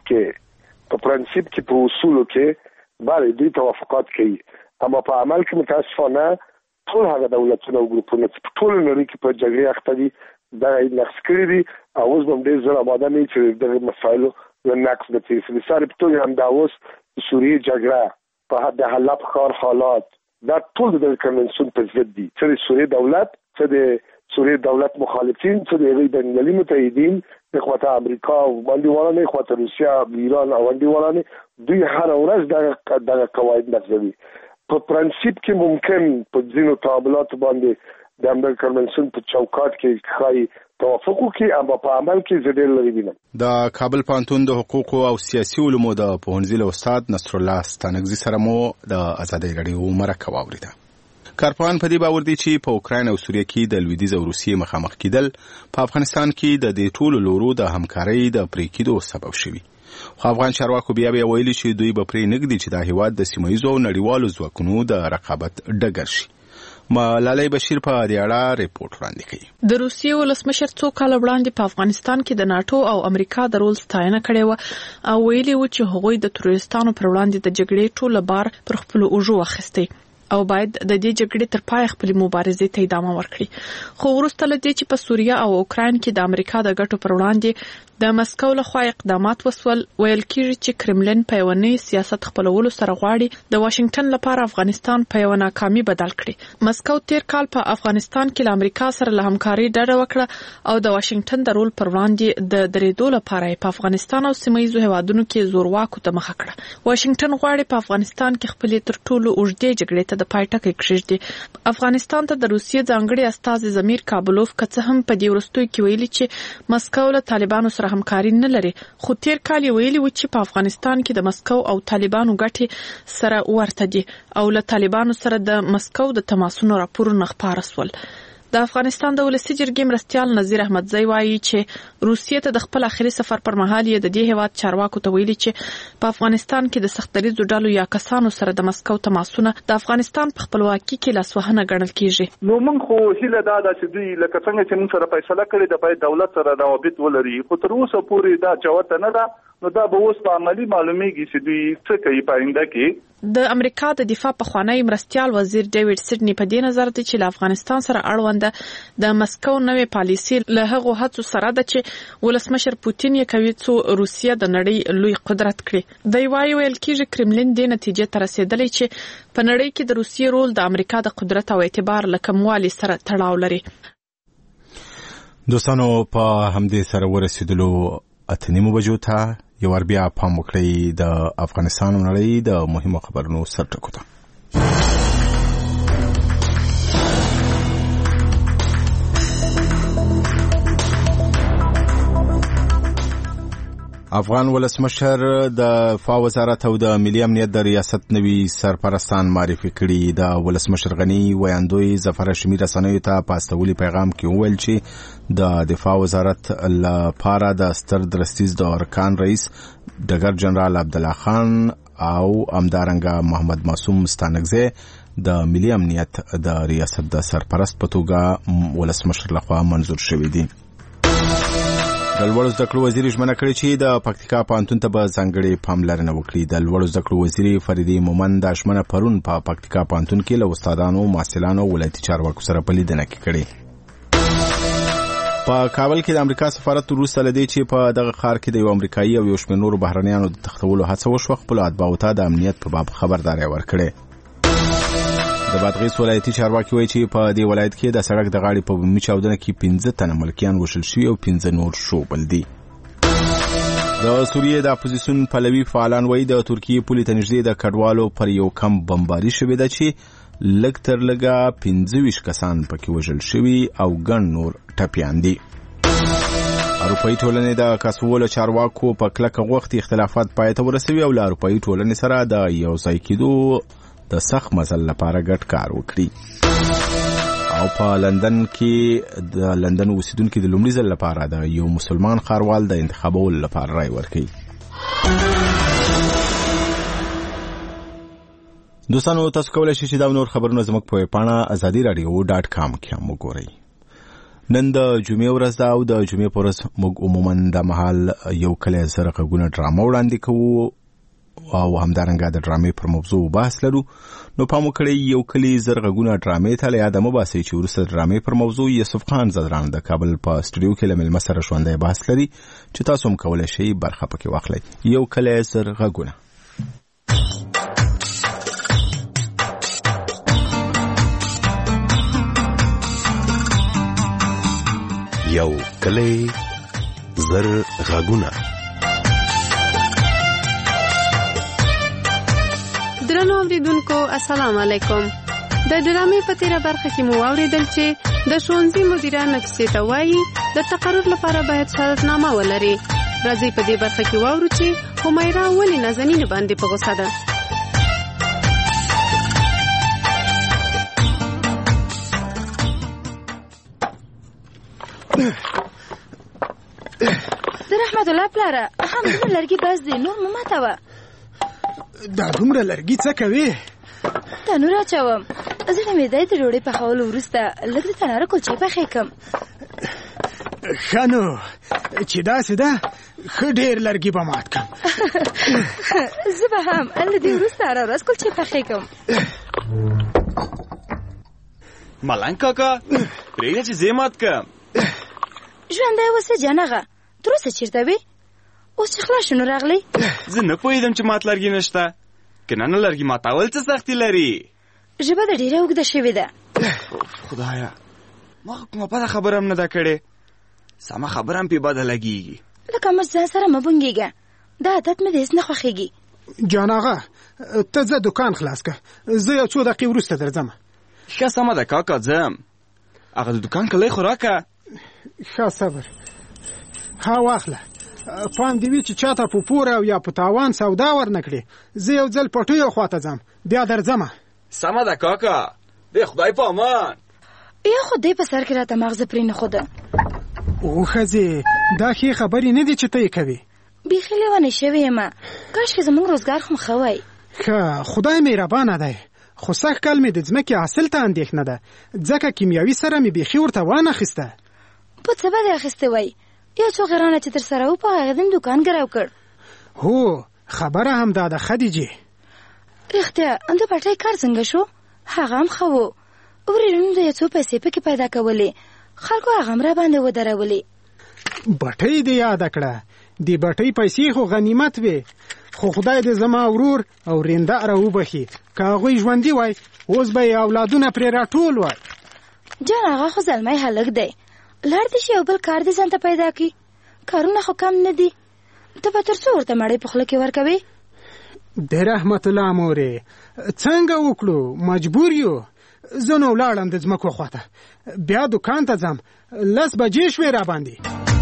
په پرنسيپ کې په اصولو کې باندې دوی توافقات کوي اما په عمل کې متاسفانه ټول هغه دولتونه او ګروپونه چې ټول نړۍ کې په جګړه اخته دي دا نقص کړی دي او اوس هم ډېر زړه آباده نه چې د مسایلو له نقص د تیسري سره په توګه هم دا اوس سوریه جګړه په حد حلب خار حالات دا ټول د کنونسیون په ضد دي چې سوریه دولت چې د سوریه دولت مخالفین چې د بین المللي متحدین اخوات امریکا او باندې اخوات روسیا ایران او باندې دوی هر ورځ دغه قواعد نقضوي. په پرنسيپ کې ممکن په ځینو تعاملات باندې د امریکا کنونسیون په چوکاټ کې خای توافق وکړي اما په عمل کې زړه لري وینم. د کابل پوهنتون د حقوقو او سیاسي علومو د پوهنځي استاد نصر الله ستانکزی سره مو د ازادۍ رادیو مرکه واوریده. کارپوهان په دې باور دي چې په اوکراین او سوریه کې د لویدیځ او روسیې مخامخ کېدل په افغانستان کې د دې ټولو لورو د همکارۍ د پرې کېدو سبب شوي. خو افغان چارواکو بیا ویلي چې دوی به پرې نږدي چې دا هیواد د سیمه‌ییزو او نړیوالو ځواکونو د رقابت ډګر شي. ملالۍ بشیر په دې اړه ریپورت وړاندې کوي. د روسیې ولسمشر څو کال وړاندې په افغانستان کې د ناتو او امریکا د رول ستاینه کړې و او ویلي و چې هغوی د تروریستانو پر وړاندې د جګړې ټول بار پر خپل اوږو واخیستی او باید د دې جګړې تر پای خپل مبارزې ته ادامه ورکړي. خو وروسته له دې چې په سوریه او اوکراین کې د امریکا د ګټو پر وړاندې د مسکو لخوا اقدامات وسول ویل کېږي چې کرملین په یونی سیاست خپلولو سره غواړي د واشنگټن لپاره افغانستان په یو ناکامي بدل کړي. مسکو تیر کال په افغانستان کې له امریکا سره له همکاري ډډه وکړه او د واشنگټن د رول پر وړاندې د درېدو لپاره په افغانستان او سیمه‌ییزو هیوادونو کې زورواکو ته مخه کړه. واشنگټن غواړي په افغانستان کې خپل تر ټولو اوږدې جګړې ته د پای ټکی کېږدي. افغانستان ته د روسیې ځانګړي استازي زمیر کابلوف که هم په دې وروستیو کې ویلي چې مسکو له طالبانو سره همکاري نه لري خو تیر کال ویلي و چې په افغانستان کې د مسکو او طالبانو ګټې سره ورته دي او له طالبانو سره د مسکو د تماسونو راپورونه خپاره سول. د افغانستان د ولسي جرګې مرستیال نذیر احمدزی وایي چې روسیې ته د خپل اخري سفر پر مهال یې د دې هیواد چارواکو ته ویلي چې په افغانستان کې د سختدریځو ډلو یا کسانو سره د مسکو تماسونه د افغانستان په خپلواکۍ کې لاسوهنه ګڼل کیږي. نو موږ خو هیله دا ده چې دوی لکه څنګه چې موږ سره فیصله کړې ده باید دولت سره روابط ولري خو تر اوسه پورې دا چوته نه ده. نو دا به اوس په عملی معلومیږي چې دوی څه کوي په آینده کې. د امریکا د دفاع پخوانی مرستیال وزیر ډیوډ سیډنی په دې نظر دی چې له افغانستان سره اړونده د مسکو نوې پالیسي له هغو هڅو سره ده چې ولسمشر پوتین یې کوي څو روسیه د نړۍ لوی قدرت کړي. دی وايي ویل کېږي کرملین دې نتیجې ته رسېدلی چې په نړۍ کې د روسیې رول د امریکا د قدرت او اعتبار له کموالي سره تړاو لري. دوستانو په همدې سره ورسېدلو 8:30 بجو ته یو ور بیا پام وکړئ د افغانستان او نړۍ د مهمو خبرونو سرټکو ته. افغان ولسمشر د دفاع وزارت او د ملي امنیت د ریاست نوي سرپرستان معرفي کړي. د ولسمشر غني ویاندوی ظفر هاشمي رسنیو ته په استولي پیغام کې وویل چې د دفاع وزارت لپاره د ستر درستیز د ارکان رئیس ډګر جنرال عبدالله خان او همدارنګه محمد معصوم ستانکزی د ملي امنیت د ریاست د سرپرست په توګه ولسمشر لخوا منظور شوي دي. د لوړو زده کړو وزیر ژمنه کړې چې د پکتیکا پوهنتون ته به ځانګړې پاملرنه وکړي. د لوړو زده کړو وزیر فریدي مومند دا ژمنه پرون په پکتیکا پوهنتون کې له استادانو، محصلانو او ولایتي چارواکو سره په لیدنه کې کړې. په کابل کې د امریکا سفارت وروسته له دې چې په دغه ښار کې د یو امریکایي او یو شمېر نورو بهرنیانو د تښتولو هڅه وشوه، خپلو اتباعو ته د امنیت په باب خبرداری ورکړې. د بادغیس ولایتي چارواکي وایي چې په دې ولایت کې د سړک د غاړې په بومي چاودنه کې 15 تنه ملکیان وژل شوي او 15 نور شوبل دي. د سوریې د اپوزیسیون پلوي فعالان وایي د ترکیې پولې ته نږدې د کډوالو پر یو کم بمباري شوې ده چې لږ تر لږه 25 کسان پکې وژل شوي او ګڼ نور ټپیان دي. اروپایي ټولنې د کاسوولو چارواکو په کلکه غوښتي اختلافات پای ته ورسوي او له اروپایي ټولنې سره د یو ځای کېدو د سخت مزل لپاره ګډ کار وکړي. او په لندن کې د لندن اوسیدونکو د لومړي ځل لپاره د یو مسلمان ښاروال د انتخابولو لپاره رای ورکړي. دوستانو تاسو کولای شئ چې دا نور خبرونه زموږ په پاڼه azadi.radio.com کې هم وګورئ. نن د جمعې ورځ ده او د جمعې په ورځ موږ عموما د مهال یو کلی زر غږونه ډرامه وړاندې کوو او همدارنګه د ډرامې پر موضوع بحث لرو. نو پام وکړئ یو کلی زر غږونه ډرامې ته له یاده مه باسئ چې وروسته د ډرامې پر موضوع یوسف خان زدران د کابل په سټوډیو کې له مېلمه سره ژوندی بحث لري چې تاسو هم کولی شئ برخه پکې واخلئ. یو کلی زر غږونه. یو کلی زر غږونه. درنو اوریدونکو السلام علیکم. د ډرامې په تیره برخه کې مو واوریدل چې د ښوونځي مدیره نفسي ته وایي د تقرر لپاره باید شهادتنامه ولري. راځئ په دې برخه کې واورو چې همیرا ولې نازنین باندې په غوسه ده. د رحمت الله پلاره هم دومره لرګي بس دی، نور مو ماتوه. دا دومره لرګي څه کوي؟ تنور اچوم. زه د معدې د ډوډۍ پخولو وروسته لږ د تناره کلچې پخې کړم. ښه نو چې داسې ده ښه ډېر لرګي به مات کړم. زه به هم له دې وروسته هره ورځ کلچې پخې کړم. ملنګ کاکا پرېږده چې زه مات کړم. ژوندی اوسه جانغه، تر اوسه چېرته وې؟ اوس چې خلاص شو نو راغلی؟ زه نه پوهېدم چې مات لرګي نشته. که نه لرګي ماتول څه سختي لري؟ ژبه د ډېره اوږده شوې ده. خدایا ما کومه بده خبره هم نه ده کړې. سمه خبره هم پې بده لګېږي. لکه مچ ځان سره مه بونګېږه، دا عادت مې د هېڅ نه خوښېږي. جانغه ته ځه دوکان خلاص کړه، زه یو څو دقیقې وروسته درځم. ښه سمه ده کاکا ځم. هغه د دوکان کلی خو راکړه. ښه صبر. ها واخله. پام دې وي چې چاته په پور او یا په تاوان سودا ورنه کړې. زه یو ځل پټیو خواته ځم، بیا درځم. سمه ده کاکا، د خدای په امان. یا خدای په سر کې راته مغزه پرې نښوده. او ښځې دا ښې خبرې نه دي چې ته یې کوې. بیخي لیونۍ شوې یم. کاشکې زموږ روزګار خو ښه وای. ښه خدای مهربانه دی، خو سږ کال مې د ځمکې حاصل ته اندېښنه ده، ځکه کیمیاوي سره مې بیخي ورته وانخیسته. په څه به دې اخیستې وای؟ یو څو غرانه چې تر سره و په هغه دم دوکان ګرو کړ. هو خبره هم ده خدیجه. رښتیا د پټای کار څنګه شو؟ هغه هم ښه و. ورېرم د یو څو پیسې پکې پیدا کولې، خلکو هغه هم را باندې ودرولې. بټۍ دې یاد کړه، د بټۍ پیسې خو غنیمت وې، خو خدای دې زما ورور او رینده را وبخي. که هغوی ژوندي وای اوس به یې اولادونه پرې راټول وای. جان هغه خو زلمی هلک دی، لاړ دې شي یو بل کار دې ځان ته پیدا کړي. کارونه خو کم نه دي، ته به تر څو ورته مړۍ په خوله کې ورکوې؟ د رحمت الله مورې څنګه وکړو، مجبور یو. زه نو ولاړم د ځمکو خواته، بیا دوکان ته ځم. 10 بجې شوې را باندې.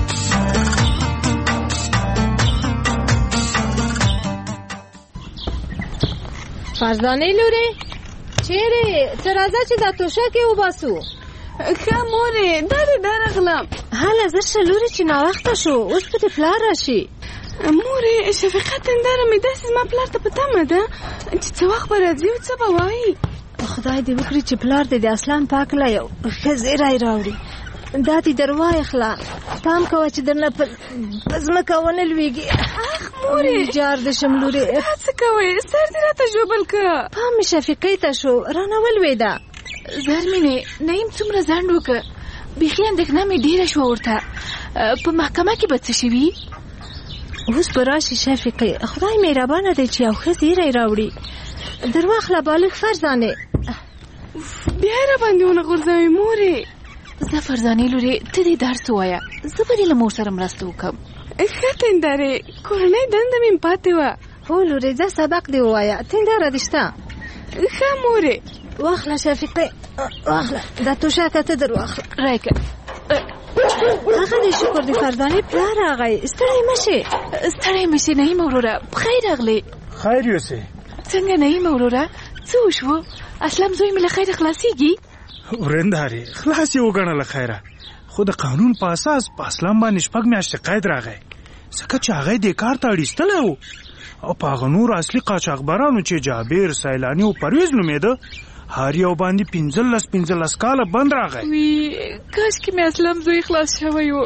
فرزانه لورې چیرې ته راځه چې دا توشکې وباسو. ښه مورې دا دې درغلم. هله زه شه لورې چې ناوخته شو، اوس به دې پلار راشي. مورې شفیقه تندره مې داسې زما پلار ته په تمه ده چې څه وخت به راځي او څه به وایي. خدای دې وکړي چې پلار دې د اسلام پاک له یو ښه زیری راوړي. دا دې در وایخله، پام کوه چې درنه په ځمکه ونه لویږي. اخ مورې جار دې شم لورې. څه کوې؟ سر دې راته ژوبل که. پام مې شفیقې ته شو، رانه ولوېده. زرمینې نعیم څومره ځنډ وکړه، بیخي اندېښنه مې ډېره شوه ورته. په محکمه کې به څه شوي؟ اوس به راشي شفیقې. خدای مهربانه دی چې یو ښه زیری راوړي. در واخله بالغ فرزانې. بیا یې را باندې ونه غورځوې مورې. زه فرزانې لورې ته دې درس ووایه، زه به دې له مور سره مرسته وکړم. ښه تندرې کورنۍ دنده مې پاتې وه. هو لورې ځه سبق دې ووایه، تندره دې شته. ښه مورې. واخله شفیقې واخله، دا توشکه ته در واخله. راکه هغه دې شکر دې فرزانې پلار راغی. ستړی مه شې. ستړی مه شې نعیم وروره، بخیر راغلې. خیر یوسې. څنګه نعیم وروره څه وشوه؟ اسلام زوی مې له خیره خلاصېږي؟ ورندارې خلاص یې وګڼله خیره، خو د قانون په اساس په اسلام باندې 6 میاشتې قید راغی، ځکه چې هغه دې کار ته اړیستلی و. او په هغه نورو اصلي قاچاقبرانو چې جابر، سیلاني او پرویز نومېده، هر یو باندې 15 کاله بند راغی. وی کاشکې مې اسلام زوی خلاص شوی و.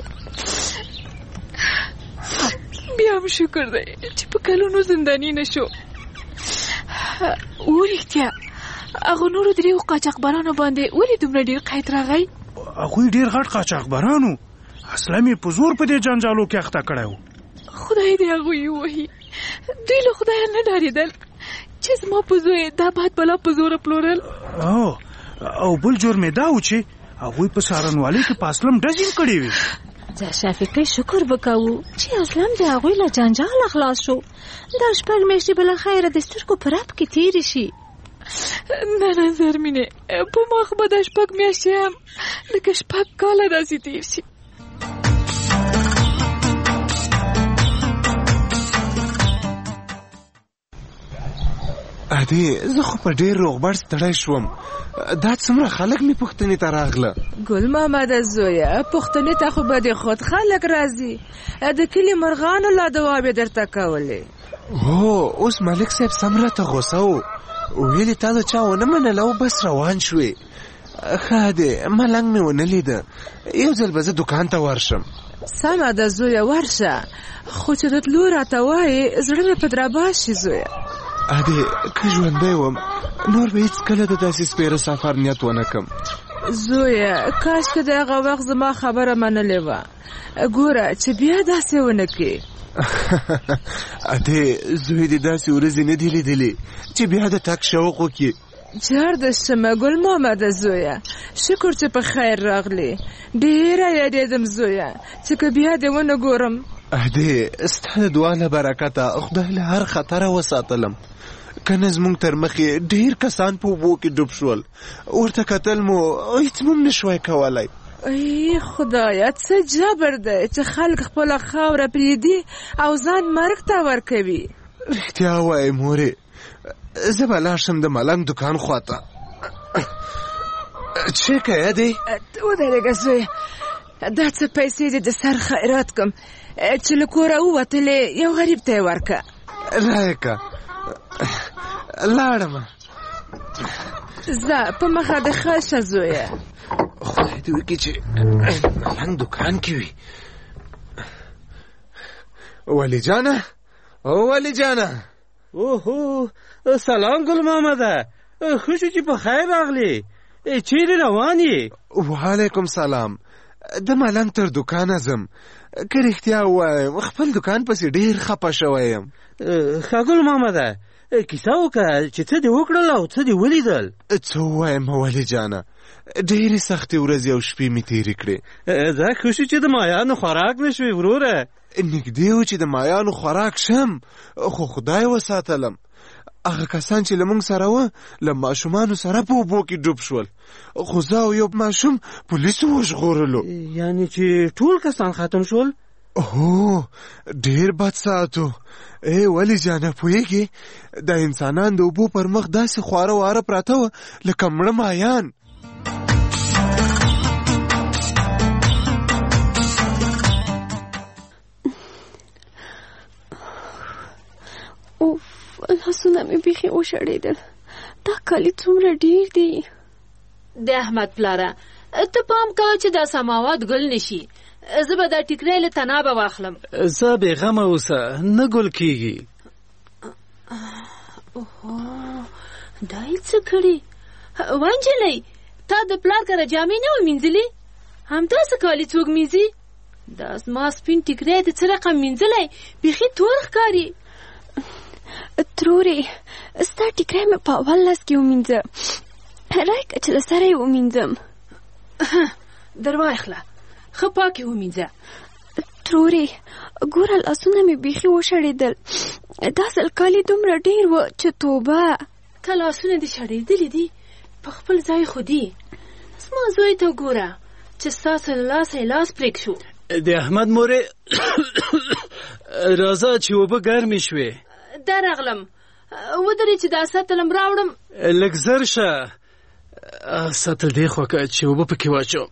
بیا هم شکر دی چې په کلونو زنداني نه شو. ورښتیا هغه نورو 3 قاچاقبرانو باندې ولې دومره ډېر قید راغی؟ هغوی ډېر غټ قاچاقبرانو، اسلام یې په زور په دې جنجالو کې اخته کړی و. خدای دې هغوی ووهي. دوی له خدایه نه ډارېدل چې زما په زوی دا بد بلا په زوره پلورل. او بل جرم یې دا و چې هغوی په څارنوالۍ کې په اسلام ډزې کړې وې. ځه شفیقې شکر وکوو چې اسلام د هغوی له جنجاله خلاص شو. دا 6 میاشتې به له خیره د سترګو په رپ کې تېرې شي. نه نه زرمینې په ما خو به دا 6 میاشتې هم لکه 6 کاله داسې تېر شي. ادې زه خو په ډېر روغبړ ستړی شوم. دا څومره خلک مې پوښتنې ته راغله. ګل محمده زویه پوښتنې ته خو به د خود خلک راځي، د کلي مرغانو لا دوابې درته کولې. هو اوس ملک صاحب سم راته غوسه و، ویلې تا د چا ونه منله او بس روان شوې. ښه دی ملنګ مې ونه لیده، یو ځل به زه دوکان ته ورشم. سمه ده زویه ورشه، خو چې د تلو راته وایې زړه مې په دربا شي زویه. ادې که ژوندی وم نور به هېڅکله د داسې سپېره سفر نیت ونه کړم. زویه کاشکې د هغه وخت زما خبره منلې وه. ګوره چې بیا داسې ونه کړې. ادې زوی دې داسې ورځې نه دي لیدلې چې بیا د تګ شوق وکړي. جار د شمه ګل محمده زویه، شکر چې په خیر راغلې. ډېره یادېدم زویه چې که بیا دې ونه ګورم. ادې ستا د دعا له برکته خدای له هر خطره وساتلم. کنه زمونږ تر مخې ډېر کسان په اوبو کې ډوب شول، ورته کتل مو هېڅ مو نه شوی کولی. ای خدایه څه جبر دی چې خلک خپله خاوره پرېږدي او ځان مرګ ته ورکوي. رښتیا وایې مورې، زه به لاړ شم د ملنګ دکان خواته. څه کوې دی؟ ودرېږه زویه، دا څه پیسې دې د سر خیرات کړم چې له کوره ووتلې یو غریب ته یې ورکړه. رایکه لاړم. ځه په مخه د ښه شه زویه. خدای دې وکړي چې ملنګ دکان کې وي. ولی جانه او ولی جانه. اوهو سلام ګل محمده، ښه شو چې په خیر راغلی. چیرې روان یې؟ وعلیکم سلام. د ملنګ تر دوکانه ځم. که رښتیا ووایم خپل دوکان پسې ډېر خفه شوی یم. ښه ګل محمده، کیسه وکړه چې څه دې وکړل او څه دې ولیدل. څه ووایم ولې جانه، ډېرې سختې ورځې او شپې مې تېرې کړې. دا ښه شو چې د مایانو خوراک نه شوې وروره. نږدې و چې د مایانو خوراک شم، خو خدای وساتلم. هغه کسان چې له موږ سره وه له ماشومانو سره په اوبو کې ډوب شول، خو زه او یو ماشوم پولیسو وژغورلو. یعنې چې ټول کسان ختم شول؟ هو ډېر بد ساعت و. ولې جانه پوهېږې دا انسانان د اوبو پر مخ داسې خواره واره پراته وه لکه مړه مایان. اوف، لاسونه مې بیخي وشړېدل. دا کالي څومره ډېر دي. د احمد پلاره ته پام کوه چې دا سماوات ګل نشي. زه به دا ټیکری له تنابه واخلم. زه بېغمه اوسه، نه ګل کېږي. اوهو، دا یې څه کړي؟ ونجلۍ، تا د پلار کره جامې نه ومینځلې؟ همداسې کالي څوک مینځي؟ دا زما سپین ټیکری د څه رقم مینځلی؟ بیخي تور ښکاري. ترورې، ستا ټیکری مې په اول لاس کې ومینځه، راکه چې له سره یې ومینځم. در واخله، ښه پاکې ومینځه. ترورې، ګوره لاسونه مې بیخي وشړېدل. دا ځل کالي دومره ډېر و چې توبه. که لاسونه دې شړېدلي دي په خپل ځای خو دي. زما زوی ته ګوره چې ستاسو له لاسه یې لاس پرېږ شو. د احمد مورې راځه چې اوبه ګرمې شوې. درغلم، ودرې چې دا سطلم راوړم. لږ زر شه. سطل دې خوا که چې اوبه پکې واچوم.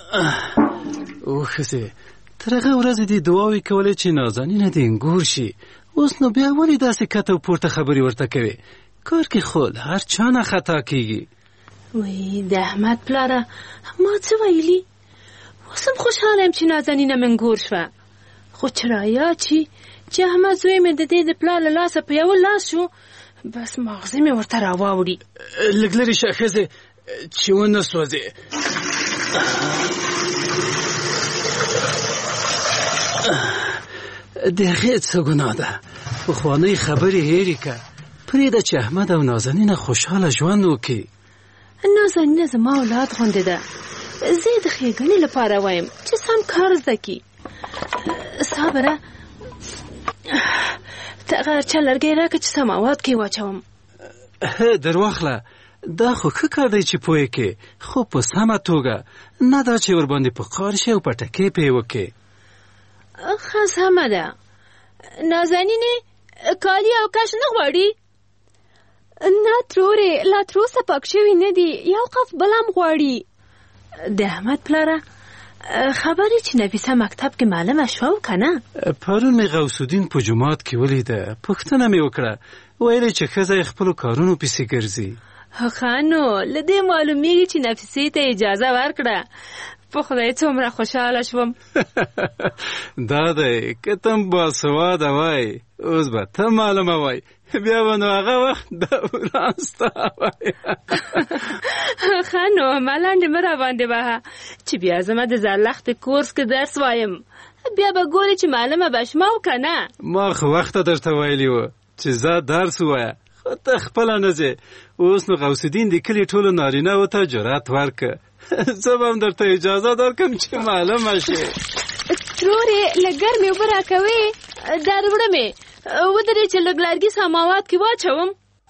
ښځې، تر هغه ورځې دې دعاوې کولې چې نازنینه دې انګور شي. اوس نو بیا ولې داسې کته پورته خبرې ورته کوې؟ کار کې خو هر چا نه خطا کېږي. وی د احمد پلاره، ما څه ویلي؟ اوس هم خوشحاله یم چې نازنینه مې انګور شوه. خو چې رایاد شي چې احمد زوی مې د دې د پلار له لاسه په یو لاس شو، بس ماغزه مې ورته راواوړي. لږ لرې شه ښځې چې ونه سوځې. د هغې څه ګناه ده؟ پخوانۍ خبرې هېرې که. پرېږده چې احمد او نازنینه خوشحاله ژوند وکړي. نازنینه زما اولاد غوندې ده. زه یې د ښېګڼې لپاره وایم چې سم کار زده کړي. صابره، ته هغه ارچه لرګی راکړه چې سماوات کې واچوم. در واخله. دا خو ښه کار دی چې پوه کې، خو په سمه توګه، نه دا چې ورباندې په قار شي او پټکې پې وکړې. ښه سمه ده. نازنینې کالي او کش نه غواړي؟ نه ترورې، لا تروسه پاک شوي نه دي، یو قف بل هم غواړي. د احمد پلاره خبرې چې نفیسه مکتب کې معلمه شوه که نه؟ پرون مې غوث الدین په جومات کې ولیده. پوښتنه مې وکړه، ویلې چې ښځه یې خپلو کارونو پسې ګرځي. ښه نو له دې معلومیږي چې نفیسې ته اجازه ورکړه. په خدای څومره خوشحاله شوم. دا دی که ته باسواده وای، اوس به ته معلومه وای، بیا به نو هغه وخت د وران ستا وای. ښه نو ملنډې مه راباندې وهه چې بیا زما د زرلښتې کورس کې درس وایم. بیا به ګورې چې معلمه به شمه و که نه. ما خو وخته درته ویلي وه چې ځه درس ووایه، خو ته خپله نه ځې. اوس نو غوث الدین د کلي ټولو نارینه‌وو ته جرأت ورکړه. زه به هم درته اجازه درکړم چې معلومه شې. ترورې، لږ ګرمې اوبه راکوې؟ در وړمې، ودرې چې لږ لرګي سماوات کې واچوم.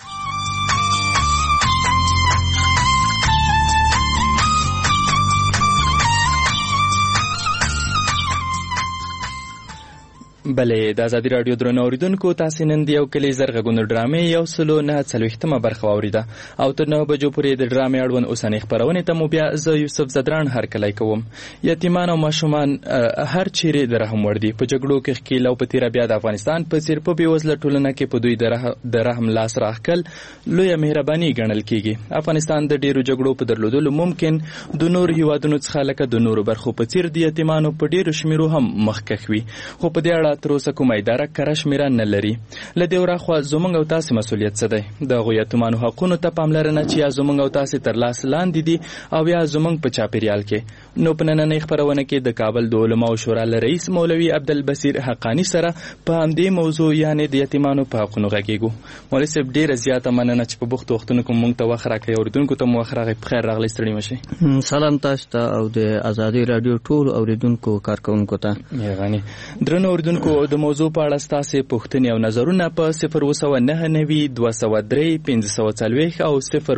بلې د ازادي راډیو درنو اوریدونکو، تاسې نن د یو کلي زرغږونو ډرامې 149 برخه واورېده او تر 9 بجو پورې د ډرامې اړوند اوسنۍ خپرونې ته مو بیا زه یوسف زدران هرکلی کوم. یتیمان او ماشومان هر چیرې د رحم وړ دي. په جګړو کې ښکیل او په تیره بیا د افغانستان په څېر په بېوزله ټولنه کې په دوی د رحم لاس راښکل لویه مهرباني ګڼل کېږي. افغانستان د ډېرو جګړو په درلودلو ممکن د نورو هیوادونو څخه لکه د نورو برخو په څېر د یتیمانو په ډېرو شمېرو هم مخکښ وي. خو په دې اړه لا تر اوسه کومه اداره کره شمیره نه لري. له دې وراخوا زموږ او تاسې مسؤلیت څه دی؟ د هغو یتیمانو حقونو ته پاملرنه چې یا زموږ او تاسې تر لاس لاندې دي او یا زموږ په چاپیریال کې. نو په نننۍ خپرونه کې د کابل د علماو شورا له رئیس مولوي عبدالبصیر حقانی سره په همدې موضوع یعنې د یتیمانو په حقونو غږیږو. مولوي صاحب ډېره زیاته مننه چې په بوختو وختونو کې موږ ته وخت راکړئ. اورېدونکو ته مو وخت راغی. په خیر راغلی، ستړي مه شئ. سلام تاسو ته او د ازادي راډیو ټولو اوریدونکو کارکوونکو ته. درنو اوریدونکو، د موضوع په اړه ستاسې پوښتنې او نظرونه په 090 203 540 او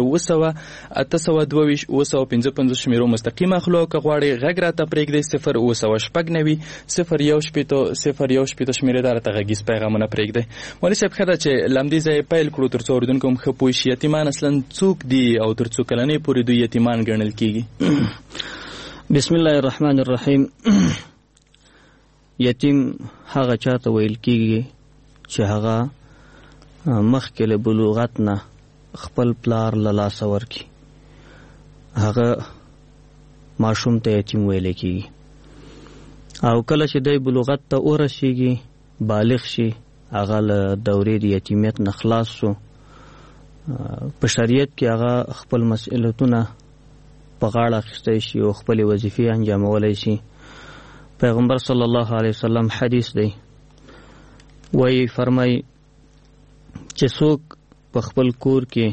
080 شمیرو مستقیم اخلو. که غواړئ غږ راته پرېږدئ 090 0 شمیرې ته راته غږیز پیغامونه پرېږدئ. مولوي صاحب، ښه ده چې له همدې ځایه پیل کړو تر څو اورېدونکو هم ښه پوه شي. یتیمان اصلا څوک دي او تر څو کلنۍ پورې دوی یتیمان ګڼل کېږي؟ بسم الله الرحمن الرحیم. یتیم هغه چاته ویل کېږي چې هغه مخکې له بلوغت نه خپل پلار له لاسه ورکړي. هغه ماشوم ته یتیم ویل کېږي. او کله چې دی بلوغت ته ورسېږي، بالغ شي، هغه له دورې د یتیمیت نه خلاص شو. په شریعت کې هغه خپل مسئولیتونه په غاړه اخیستی شي او خپلې وظیفې انجامولی شي. پیغمبر صلی الله علیه وسلم حدیث دی، وایي فرمای چې څوک په خپل کور کې،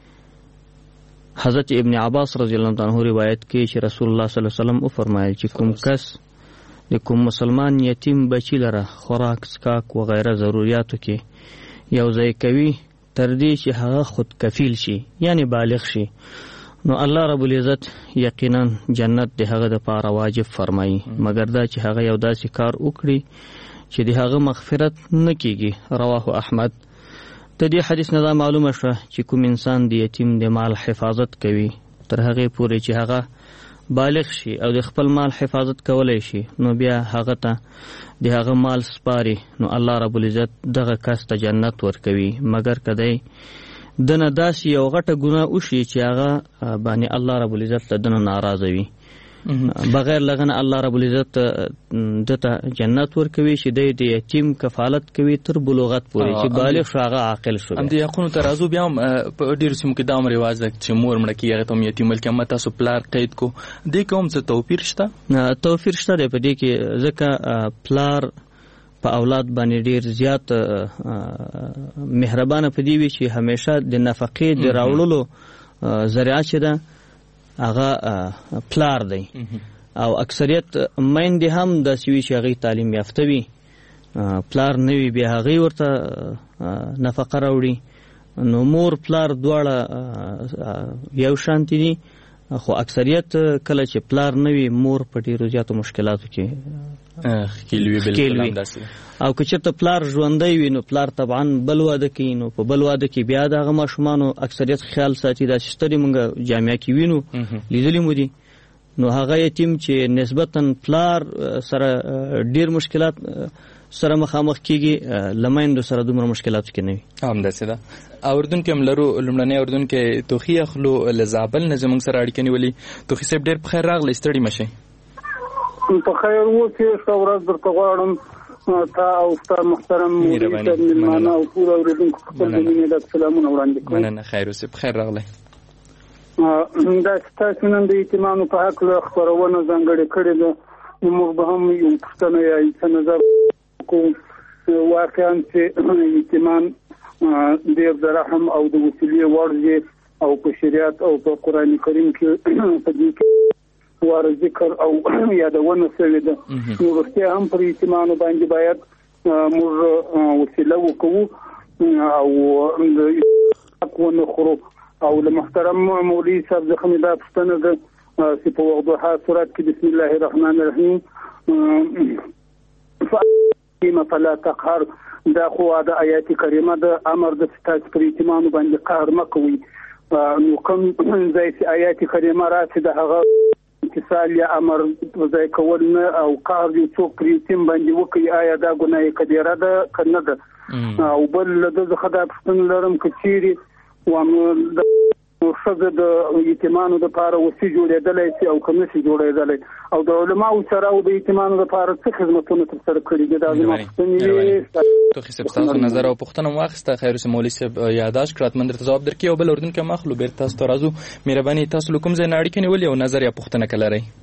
حضرت ابن عباس رضی الله عنه روایت کې چې رسول الله صلی الله علیه وسلم وفرمایل چې کوم کس د کوم مسلمان یتیم بچی لره خوراک، څښاک وغیره ضرورتو کې یو ځای کوي تر دې چې هغه خود کفیل شي، یعنی بالغ شي، نو الله رب العزت یقینا جنت د هغه د پاره واجب فرمایي، مګر دا چې هغه یو داسې کار وکړي چې د هغه مغفرت نه کیږي. رواه احمد. د دې حدیث نه دا معلومه شوه چې کوم انسان د یتیم د مال حفاظت کوي تر هغې پورې چې هغه بالغ شي او د خپل مال حفاظت کولی شي، نو بیا هغه ته د هغه مال سپاري، نو الله رب العزت دغه کس ته جنت ورکوي. مګر که دی دنه داسې یو غټه ګناه وشي چې هغه باندې الله رب العزت له دنه ناراضه وي، بغیر لغنه الله رب العزت دته جنت ورکوي چې دی د یتیم کفالت کوي تر بلوغت پورې چې بالغ شو، هغه عاقل شو. هم د حقونو ترازو بیا هم په ډېرو سیمو کې دا هم رواج ده چې مور مړه کېږي هغه ته هم یتیم ویل کېږي. اما تاسو پلار قید کو، دې کې هم څه توپیر شته؟ توپیر شته دی په دې کې، ځکه پلار په اولاد باندې ډیر زیات مهربانه پدې وي چې همیشه د نفقې د راوړلو ذریعہ چې ده هغه پلار دی. او اکثریت میندې هم داسې وي چې هغې تعلیم یافته وي، پلار نه وي، بیا هغې ورته نفقه راوړي. نو مور پلار دواړه یو شانتي دي، خو اکثریت کله چې پلار نه وي، مور په ډېرو زیاتو مشکلاتو کې ښکیل وي. او که چېرته پلار ژوندی وي، نو پلار طبعا بل واده کوي، نو په بل واده کې بیا د هغه ماشومانو اکثریت خیال ساتي. داسې شته دي موږ جامعه کې وینو، لیدلي مو دي. نو هغه یتیم چې نسبتا پلار سره ډېر مشکلات سره مخامخ کېږي، له میندو سره دومره مشکلاتو کې نه وي. همداسې ده. اورېدونکي هم لرو. لومړنی اورېدونکی توخي اخلو له زابل نه زموږ سره اړیکه نیولي. توخي صاحب ډېر په خیر راغلی، ستړي مه شئ. په خیر اوسې. ښه ورځ درته غواړم تا او ستا محترم مېلمانه او ټول اورېدونکو خپل د مینې ډک سلامونه وړاندې کوم. مننه. خیر اوسې، په خیر راغلی. دا چې تاسو نن د یتیمانو په هکله خپرونه ځانګړې کړې ده، نو موږ به هم یو پوښتنه یا څه نظر کوو. واقعا چې یتیمان ډېر د رحم او د وسیلې وړ دي، او په شریعت او په قرآن کریم کې په دې کې وار ذکر او یادونه شوې ده. نو رښتیا هم پر یتیمانو باندې باید موږ وسیله وکړو او حق ونه خورو. او له محترم مولوي صاحب څخه مې دا پوښتنه ده چې په وضوحات صورت کې بسم الله الرحمن الرحیم فلا تقهر، دا خو د آیات کریمه د امر د ستاسو پر یتیمانو باندې قهر مه کوئ. نو کوم ځای چې آیات کریمه راشي د هغه امتثال یا امر ځای کول نه او قهر یو څوک پر یتیم باندې وکړي، آیا دا ګناه کبیره ده که نه ده؟ او بل د زه دا پوښتنه لرم که چیرې ښځه د یتیمانو دپاره وسي جوړېدلی شي او که نشي جوړېدلی او د علماو سره او د یتیمانو دپاره څه خدمتونه ترسره کړي دي دا زما پوښتنې وې. توخي صاحب ستاسو نظر او پوښتنه مو واخیسته. خیر اوسې مولوي صاحب یاداشت کړه حتما درته ځواب درکړي. یو بل اردونکی هم اخلو بېرته تاسو ته راځو. مهرباني تاسو له کوم ځای نه اړیکه نیولې او نظر یا پوښتنه که لرئ؟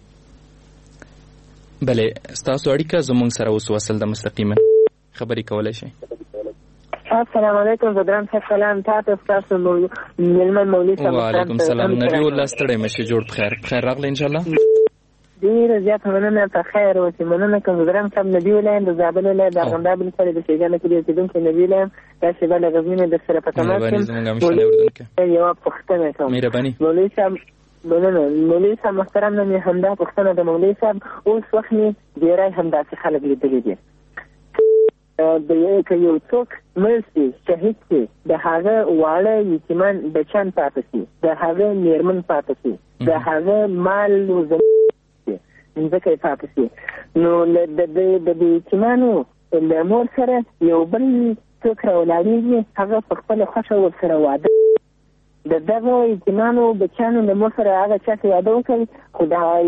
بلې ستاسو اړیکه زموږ سره اوس وصل ده مستقیما خبرې کولی شئ. السلام علیکم بدران صاحب سلام تاسو ستاسو مېلمن مولوي صاحب. وعلیکم سلام نبی الله ستړی مشي جوړ بخیر راغلی انشاءالله. ډېره زیاته مننه په خیر اوسې. مننه کوم بدران صاحب نبی ولایم د زابل ولایت د ارغنداب ولسوالۍ د شیګانه کې د اوسېدونکی نبی ولایم دا شېبه له غزني د سره په تماس یم. یوه پوښتنه کوم مولوي صاحب. مولوي صاحب محترم نه مې همدا پوښتنه د مولوي صاحب اوس وخت مې ډېری همداسې خلک لیدلي دي که یو څوک مړ شي شهید شي د هغه واړه یتیمان بچیان پاتې شي د هغه میرمن پاتې شي د هغه مال و ځمکه یې پاتې شي نو د یتیمانو له مور سره یو بل څوک راولاړېږي هغه په خپله خوښه ورسره واده د دغه یتیمانو بچیانو له مور سره هغه چا چې واده وکړي خو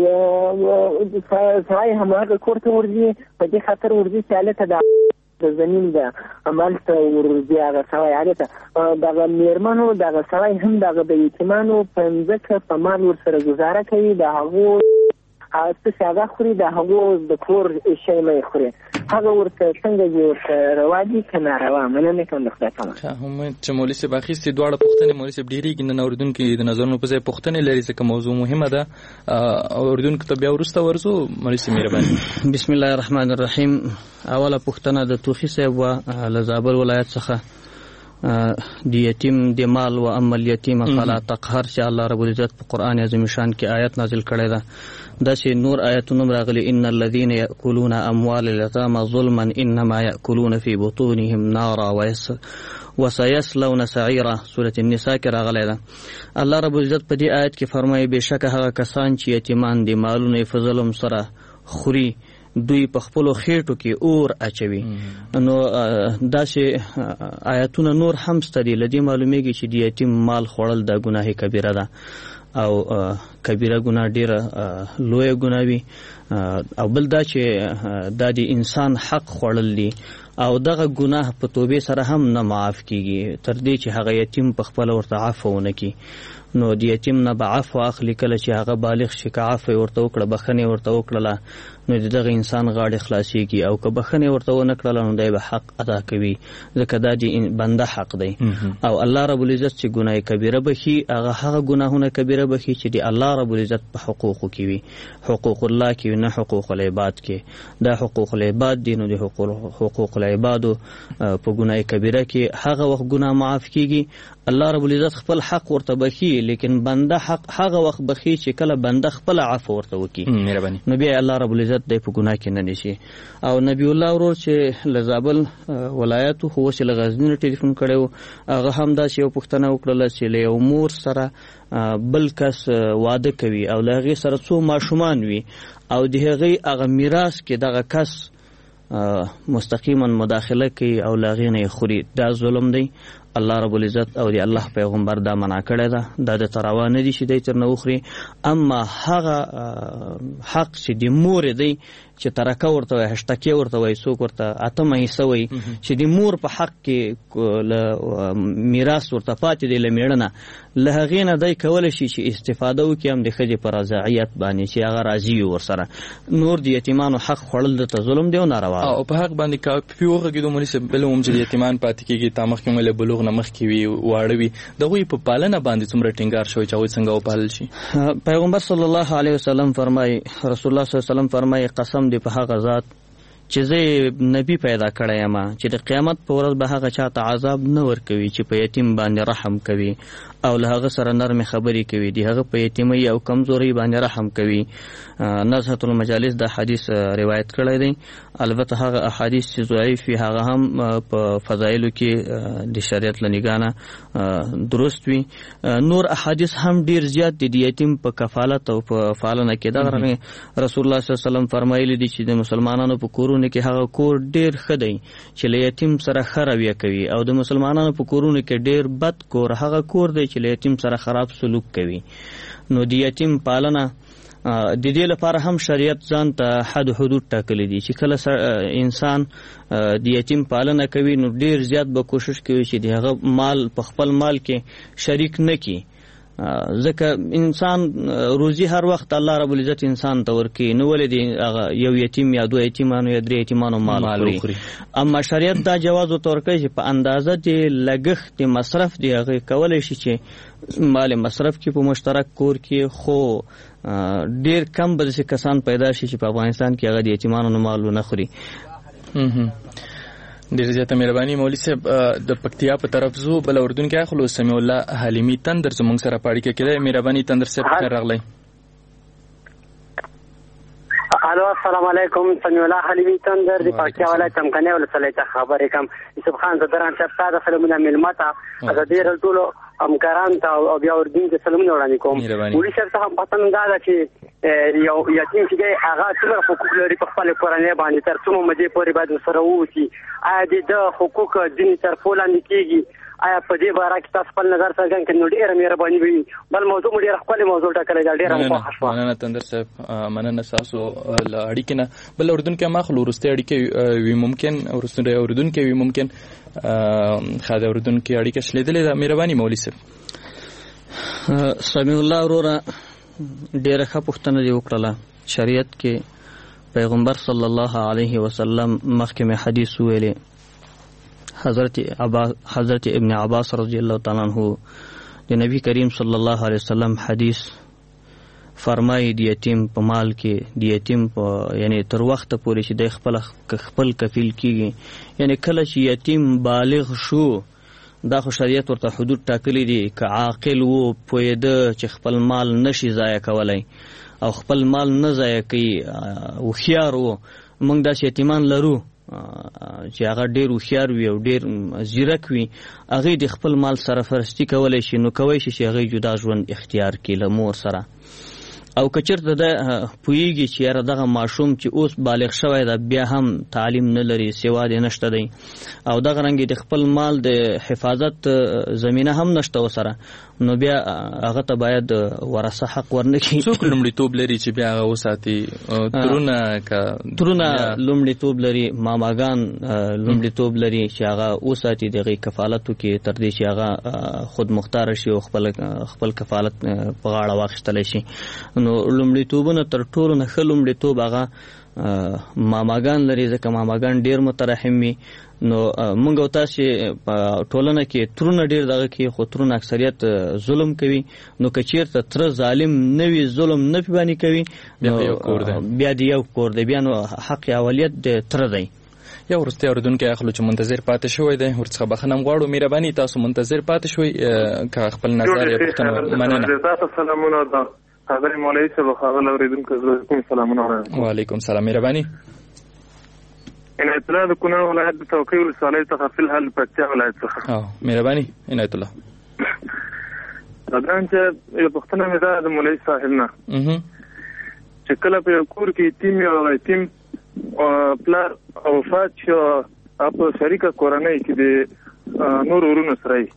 دا سړی هماغه کور ته ورځي په دې خاطر ورځي چې هلته د زمین د همالته ورځي هغه سړی هلته دغه میرمنو دغه سړی هم دغه د یتیمانو په مځکه په مال ورسره ګزاره کوي د هغو څه چې هغه خوري د هغو د کور شی مه یې خوري هغه ورته څنګه دي ورته روا دي که ناروا. مننه کوم د خدای پامه. چې مولوي صاحب اخیستې دواړه پوښتنې مولوي صاحب ډېرېږي نن اورېدونکي د نظرونو په ځای پوښتنې لري ځکه موضوع مهمه ده. اورېدونکو ته بیا وروسته ورځو. مولوي صاحب مهرباني. بسم الله الرحمن الرحیم. اوله پوښتنه د توخي صاحب وه له زابل ولایت څخه د یتیم د مال و اما الیتیم فلا تقهر چې الله رب العزت په قرآن عظیم شان کې آیت نازل کړی ده. داسې نور آیتونه هم راغلي ان الذین یأکلون اموال الیتامى ظلما انما یأکلون فی بطونهم نارا وسیصلون سعیرا. سورة النساء کې راغلی ده. الله رب العزت په دې آیت کې فرمایي بېشکه هغه کسان چې یتیمان د مالونه یې په ظلم سره خوري دوی په خپلو خېټو کې اور اچوي. نو داسې آیتونه نور هم شته دي. له دې معلومیږي چې د یتیم مال خوړل دا ګناه کبیره ده او کبیره ګناه ډیره لویه ګناه وي. او بل دا چې دا د انسان حق خوړل دي او دغه ګناه په توبې سره هم نه معاف کیږي تر دې چې هغه یتیم په خپله ورته عفو ونه کړي. نو د یتیم نه به عفو اخلي کله چې هغه بالغ شي که عفو یې ورته وکړه بخښنې ورته وکړله نو د دغه انسان غاړې خلاصېږي او که بخښنې ورته ونه کړله نو دی به حق ادا کوي ځکه دا د بنده حق دی. او الله رب العزت چې ګناه کبیره بخي هغه ګناهونه کبیره بخي چې د الله رب العزت په حقوقو کې وي. حقوق الله کې نه حقوق العباد کې. دا حقوق العباد دي نو د حقوق العبادو په ګناه کبیره کې هغه وخت ګناه معاف کیږي. الله رب العزت خپل حق ورته بخي لیکن بنده حق هغه وخت بخي چې کله بنده خپل عفو ورته وکړي نو بیا الله رب العزت دی په ګناه کې نه نیسي. او نبی الله ورور چې له زابل ولایت خو اوس له غزني نه ټلیفون کړی و هغه هم داسې یو پوښتنه وکړله چې له یو مور سره بل کس واده کوي او له هغې سره څو ماشومان وي او د هغې هغه میراث کې دغه کس مستقیما مداخله کوي او له هغې نه یې خوري. دا ظلم دی. الله رب العزت او د الله پیغمبر دا منع کړی ده. دا د تروا نه دي چې دی ترنه وخوري. اما هغه حق چې د مور دی چې ترکه ورته وایي هشتکې ورته وایي څوک ورته اتمه حصه وایي چې د مور په حق کې له میراث ورته پاتې دی له میړه نه له هغې نه دی کولی شي چې استفاده وکړي هم د ښځې په رضاعیت باندې چې هغه راضي وي ورسره. نور د یتیمانو حق خوړل دلته ظلم دی او ناروا او په حق باندې کافي وغږېدو مولوي صاحب بل هم چې د یتیمان پاتې کېږي تا مخکې مو له بلوغ نه مخکې وي واړه وي د هغوی په پالنه باندې څومره ټینګار شوی چې هغوی څنګه وپالل شي. پیغمبر صلی الله علیه وسلم فرمایي رسول الله صلی الله علیه وسلم فرمایي قسم دی په هغه ذات چې زه نبی پیدا کړی یم چې د قیامت په ورځ به هغه چاته عذاب نه ورکوي چې په یتیم باندې رحم کوي او له هغه سره نرمې خبرې کوي د هغه په یتیمۍ او کمزورۍ باندې رحم کوي. نزهة المجالس دا حدیث روایت کړی دی. البته هغه احادیث چې ضعیف وي هغه هم په فضایلو کې د شریعت له نګاه نه درست وي. نور احادیث هم ډیر زیات دي د یتیم په کفالت او په پالنه کې. دغه رسول الله صلی الله علیه وسلم فرمایلی دي چې د مسلمانانو په کورونو کورونو کې هغه کور ډیر ښه دی چې له یتیم سره ښه رویه کوي او د مسلمانانو په کورونو کې ډیر بد کور هغه کور دی چې له یتیم سره خراب سلوک کوي. نو د یتیم پالنه د دې لپاره هم شریعت ځان ته حد حدود ټاکلي دي چې کله انسان د یتیم پالنه کوي نو ډیر زیات به کوشش کوي چې د هغه مال په خپل مال کې شریک نه کړي، ځکه انسان روزي هر وخت الله رب العزت انسان ته ورکوي، نو ولې دی یو یتیم یا دوه یتیمانو یا درې یتیمانو مال خوري. اما شریعت دا جواز ورته ورکوي چې په اندازه د لګښت د مصرف دی هغه کولی شي چې مال مصرف کې په مشترک کور کې، خو ډیر کم به داسې کسان پیدا شي چې په افغانستان کې هغه د یتیمانو مال ونه خوري. ډېر زیاته مهرباني مولوي صاحب. د پکتیا په طرف زو بل اردن کې اخلو سمیع الله حلیمی تندر زموږ سره پاړی کې کړه. مهرباني تندر صاحب خیر راغلی. الو السلام علیکم. سمیع الله حلیمی تندر د پکتیا ولایت تمکنه ولسوالۍ ته خبرې کوم. یوسف خان زدران چې تاسو سلامونه ملمتا ازادي رټولو همکاران ته او بیا اردن کې سلامونه وړاندې کوم. مولوي صاحب ته هم پتن دا ده چې یو یتیم چې هغه څومره حقوق لري په خپل کورنۍ باندې تر څومره مودې پورې باید سره ووسي، آیا د حقوق ځینې طرفو لاندې کېږي؟ آیا په دې باره کې تاسو خپل نظر څرګند کړئ؟ نو ډېره مهرباني وي. بل موضوع مو ډېره ښکلې موضوع ټاکلې ده، ډېره خوښه شوه. مننه تندر صاحب، مننه ستاسو له اړیکې نه. بل اردن کې هم اخلو وروستۍ اړیکې وي ممکن وروستۍ اردن کې وي ممکن خاده اردن کې اړیکه شلېدلې ده. مهرباني مولوي صاحب. سمیع الله وروره ډېره ښه پوښتنه دې وکړله. شریعت کې پیغمبر صلی الله علیه وسلم مخکې مې حدیث ویلې، حضرت ابن عباس رضی الله تعالی عنہ د نبی کریم صلی الله علیه وسلم حدیث فرمایي د یتیم په مال کې د یتیم په یعنی تر وخته پورې چې د خپل کفیل کیږي، یعنی کله چې یتیم بالغ شو دا خو شریعت ورته حدود ټاکلي دي، که عاقل وو پوهېده چې خپل مال نشي ضایع کولی او خپل مال نه ضایع کوي، هوښیار وو. موږ داسې یتیمان لرو چې هغه ډېر هوښیار وي او ډېر ځیرک وي، هغوی د خپل مال سرپرستي کولی شي، نو کولی شي چې هغوی جدا ژوند اختیار کړي له مور سره. او که چېرته ده پوهېږي چې یاره دغه ماشوم چې اوس بالغ شوی ده بیا هم تعلیم نه لري، سواد یې نشته دی او دغه رنګې د خپل مال د حفاظت زمینه هم نشته ورسره، نو بیا هغه ته باید ورثه حق ورنکړي. څوک لومړیتوب لري چې بیا هغه وساتي؟ ترونه لومړیتوب لري، ماماګان لومړیتوب لري چې هغه وساتي، د هغې کفالت وکړي تر دې چې هغه خود مختاره شي او خپل کفالت په غاړه واخیستلی شي. نو لومړیتوبونه تر ټولو نه ښه لومړیتوب هغه ماماګان لري، ځکه ماماګان ډېر مترحم وي. نو موږ او تاسې په ټولنه کې ترونه ډېر دغه کې، خو ترونه اکثریت ظلم کوي. نو که چېرته تره ظالم نه وي، ظلم نه پې باندې کوي، بیا د یو کور دی، بیا نو حق اولیت د تره دی. یا وروستی اورېدونکی اخلو چې منتظر پاتې شوی دی، ورڅخه بخښنه هم غواړو. مهرباني تاسو منتظر پاتې شوئ که خپل نظر یې پوښتنه. مننه. تاسو سلامونه ده خبرې مولوي صاحب، ښاغلی اورېدونکو زه سلامونه وړایم. وعلیکم سلام. مهرباني. عنایت الله د کونړ ولایت د توقع ولسوالۍ څخه فی الحال پکتیا ولایت څخه. مهرباني عنایت الله. ګران صاحب یو پوښتنه مې ده د مولوي صاحب نه چې کله په یو کور کې یتیم یا یتیم پلار وفات شو په شریکه کورنۍ کې د نور ورونو سره د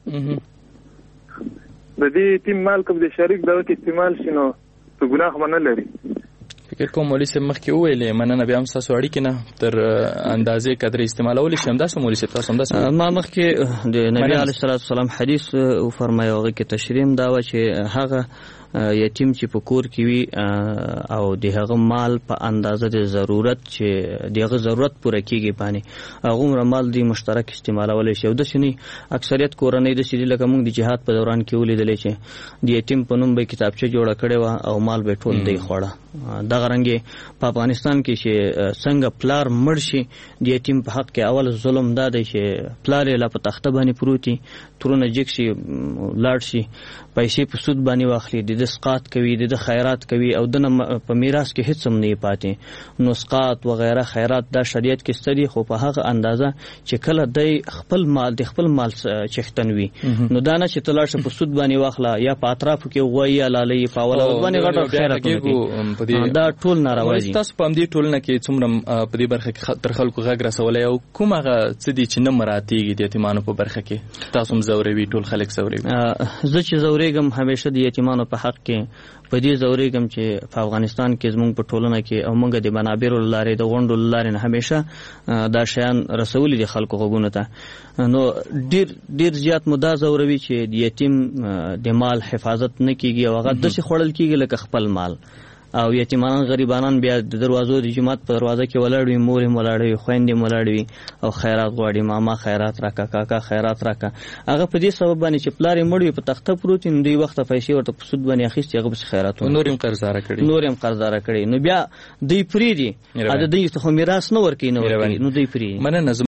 دې یتیم مال که د شریک دغه کې استعمال شي نو څه ګناه خو نه لري؟ فکر کوم مولوي صاحب مخکې وویلې، مننه. بیا هم ستاسو اړیکې نه تر اندازې قدرې استعمالولی شي. همداسې مولوي صاحب تاسو همداسې ما مخکې د نبي علیه الصلاة والسلام حدیث وفرمایي، هغه کې تشریح دا وه چې هغه یتیم چې په کور کې وي او د هغه مال په اندازه د ضرورت چې د هغه ضرورت پوره کېږي باندې هغومره مال دی مشترک استعمالولی شي. او داسې نه اکثریت کورنۍ داسې دي لکه موږ د جهاد په دوران کې ولیدلی چې د یتیم په نوم به یې کتابچه جوړه کړې وه او مال به یې ټول دی خوړه. دغه رنګې په افغانستان کې چې څنګه پلار مړ شي د یتیم په حق کې اول ظلم دا دی چې پلار یې لا په تخته باندې پروت وي، ترونه جګ شي لاړ شي، پیسې په سود باندې واخلي، د د اسقاط کوي د خیرات کوي او د په میراث کې هیڅ هم نه پاتې نو اسقاط وغیرہ خیرات دا شریعت کې ستدي خو په هغه اندازه چې کله د خپل مال چختن وي نو دا نه چې تلاشه په سود باندې واخلا یا په اطرافو کې غوي یا لالي په اولاد باندې غټ خیرات کوي دا ټول ناروا دي. تاسو په دې ټولنه کې څومره په دې برخه کې تر خلکو غږ رسولای او کومه څه دي چې نه مراتيږي د یتیمانو په برخه کې تاسو هم زوروي ټول خلک زوروي؟ زه چې زورېږم همیشه د یتیمانو په حق کې په دې زورېږم چې په افغانستان کې زموږ په ټولنه کې او موږ د منابرو لارې د غونډو لارې نه همیشه دا شیان رسولي دي خلکو غوږونو ته نو ډیر زیات مدا زوروي چې د یتیم د مال حفاظت نه کیږي او هغه داسې خوړل کیږي لکه خپل مال او یتیمان غریبانان بیا د دروازو د جماعت په دروازه کې ولاړ وي مور هم ولاړ وي خويندې هم ولاړ وي او خیرات غواړي ماما خیرات راکا کاکا خیرات راکا هغه په دې سبب باندې چې پلار یې مړ وي په تخته پروت نو دوی وخت پیسې ورته په سود باندې اخیستي هغه به خیراتونه نور هم قرضدار کړي نو بیا دوی پری دي د دوی ته میراث نه ورکوي نو دوی پری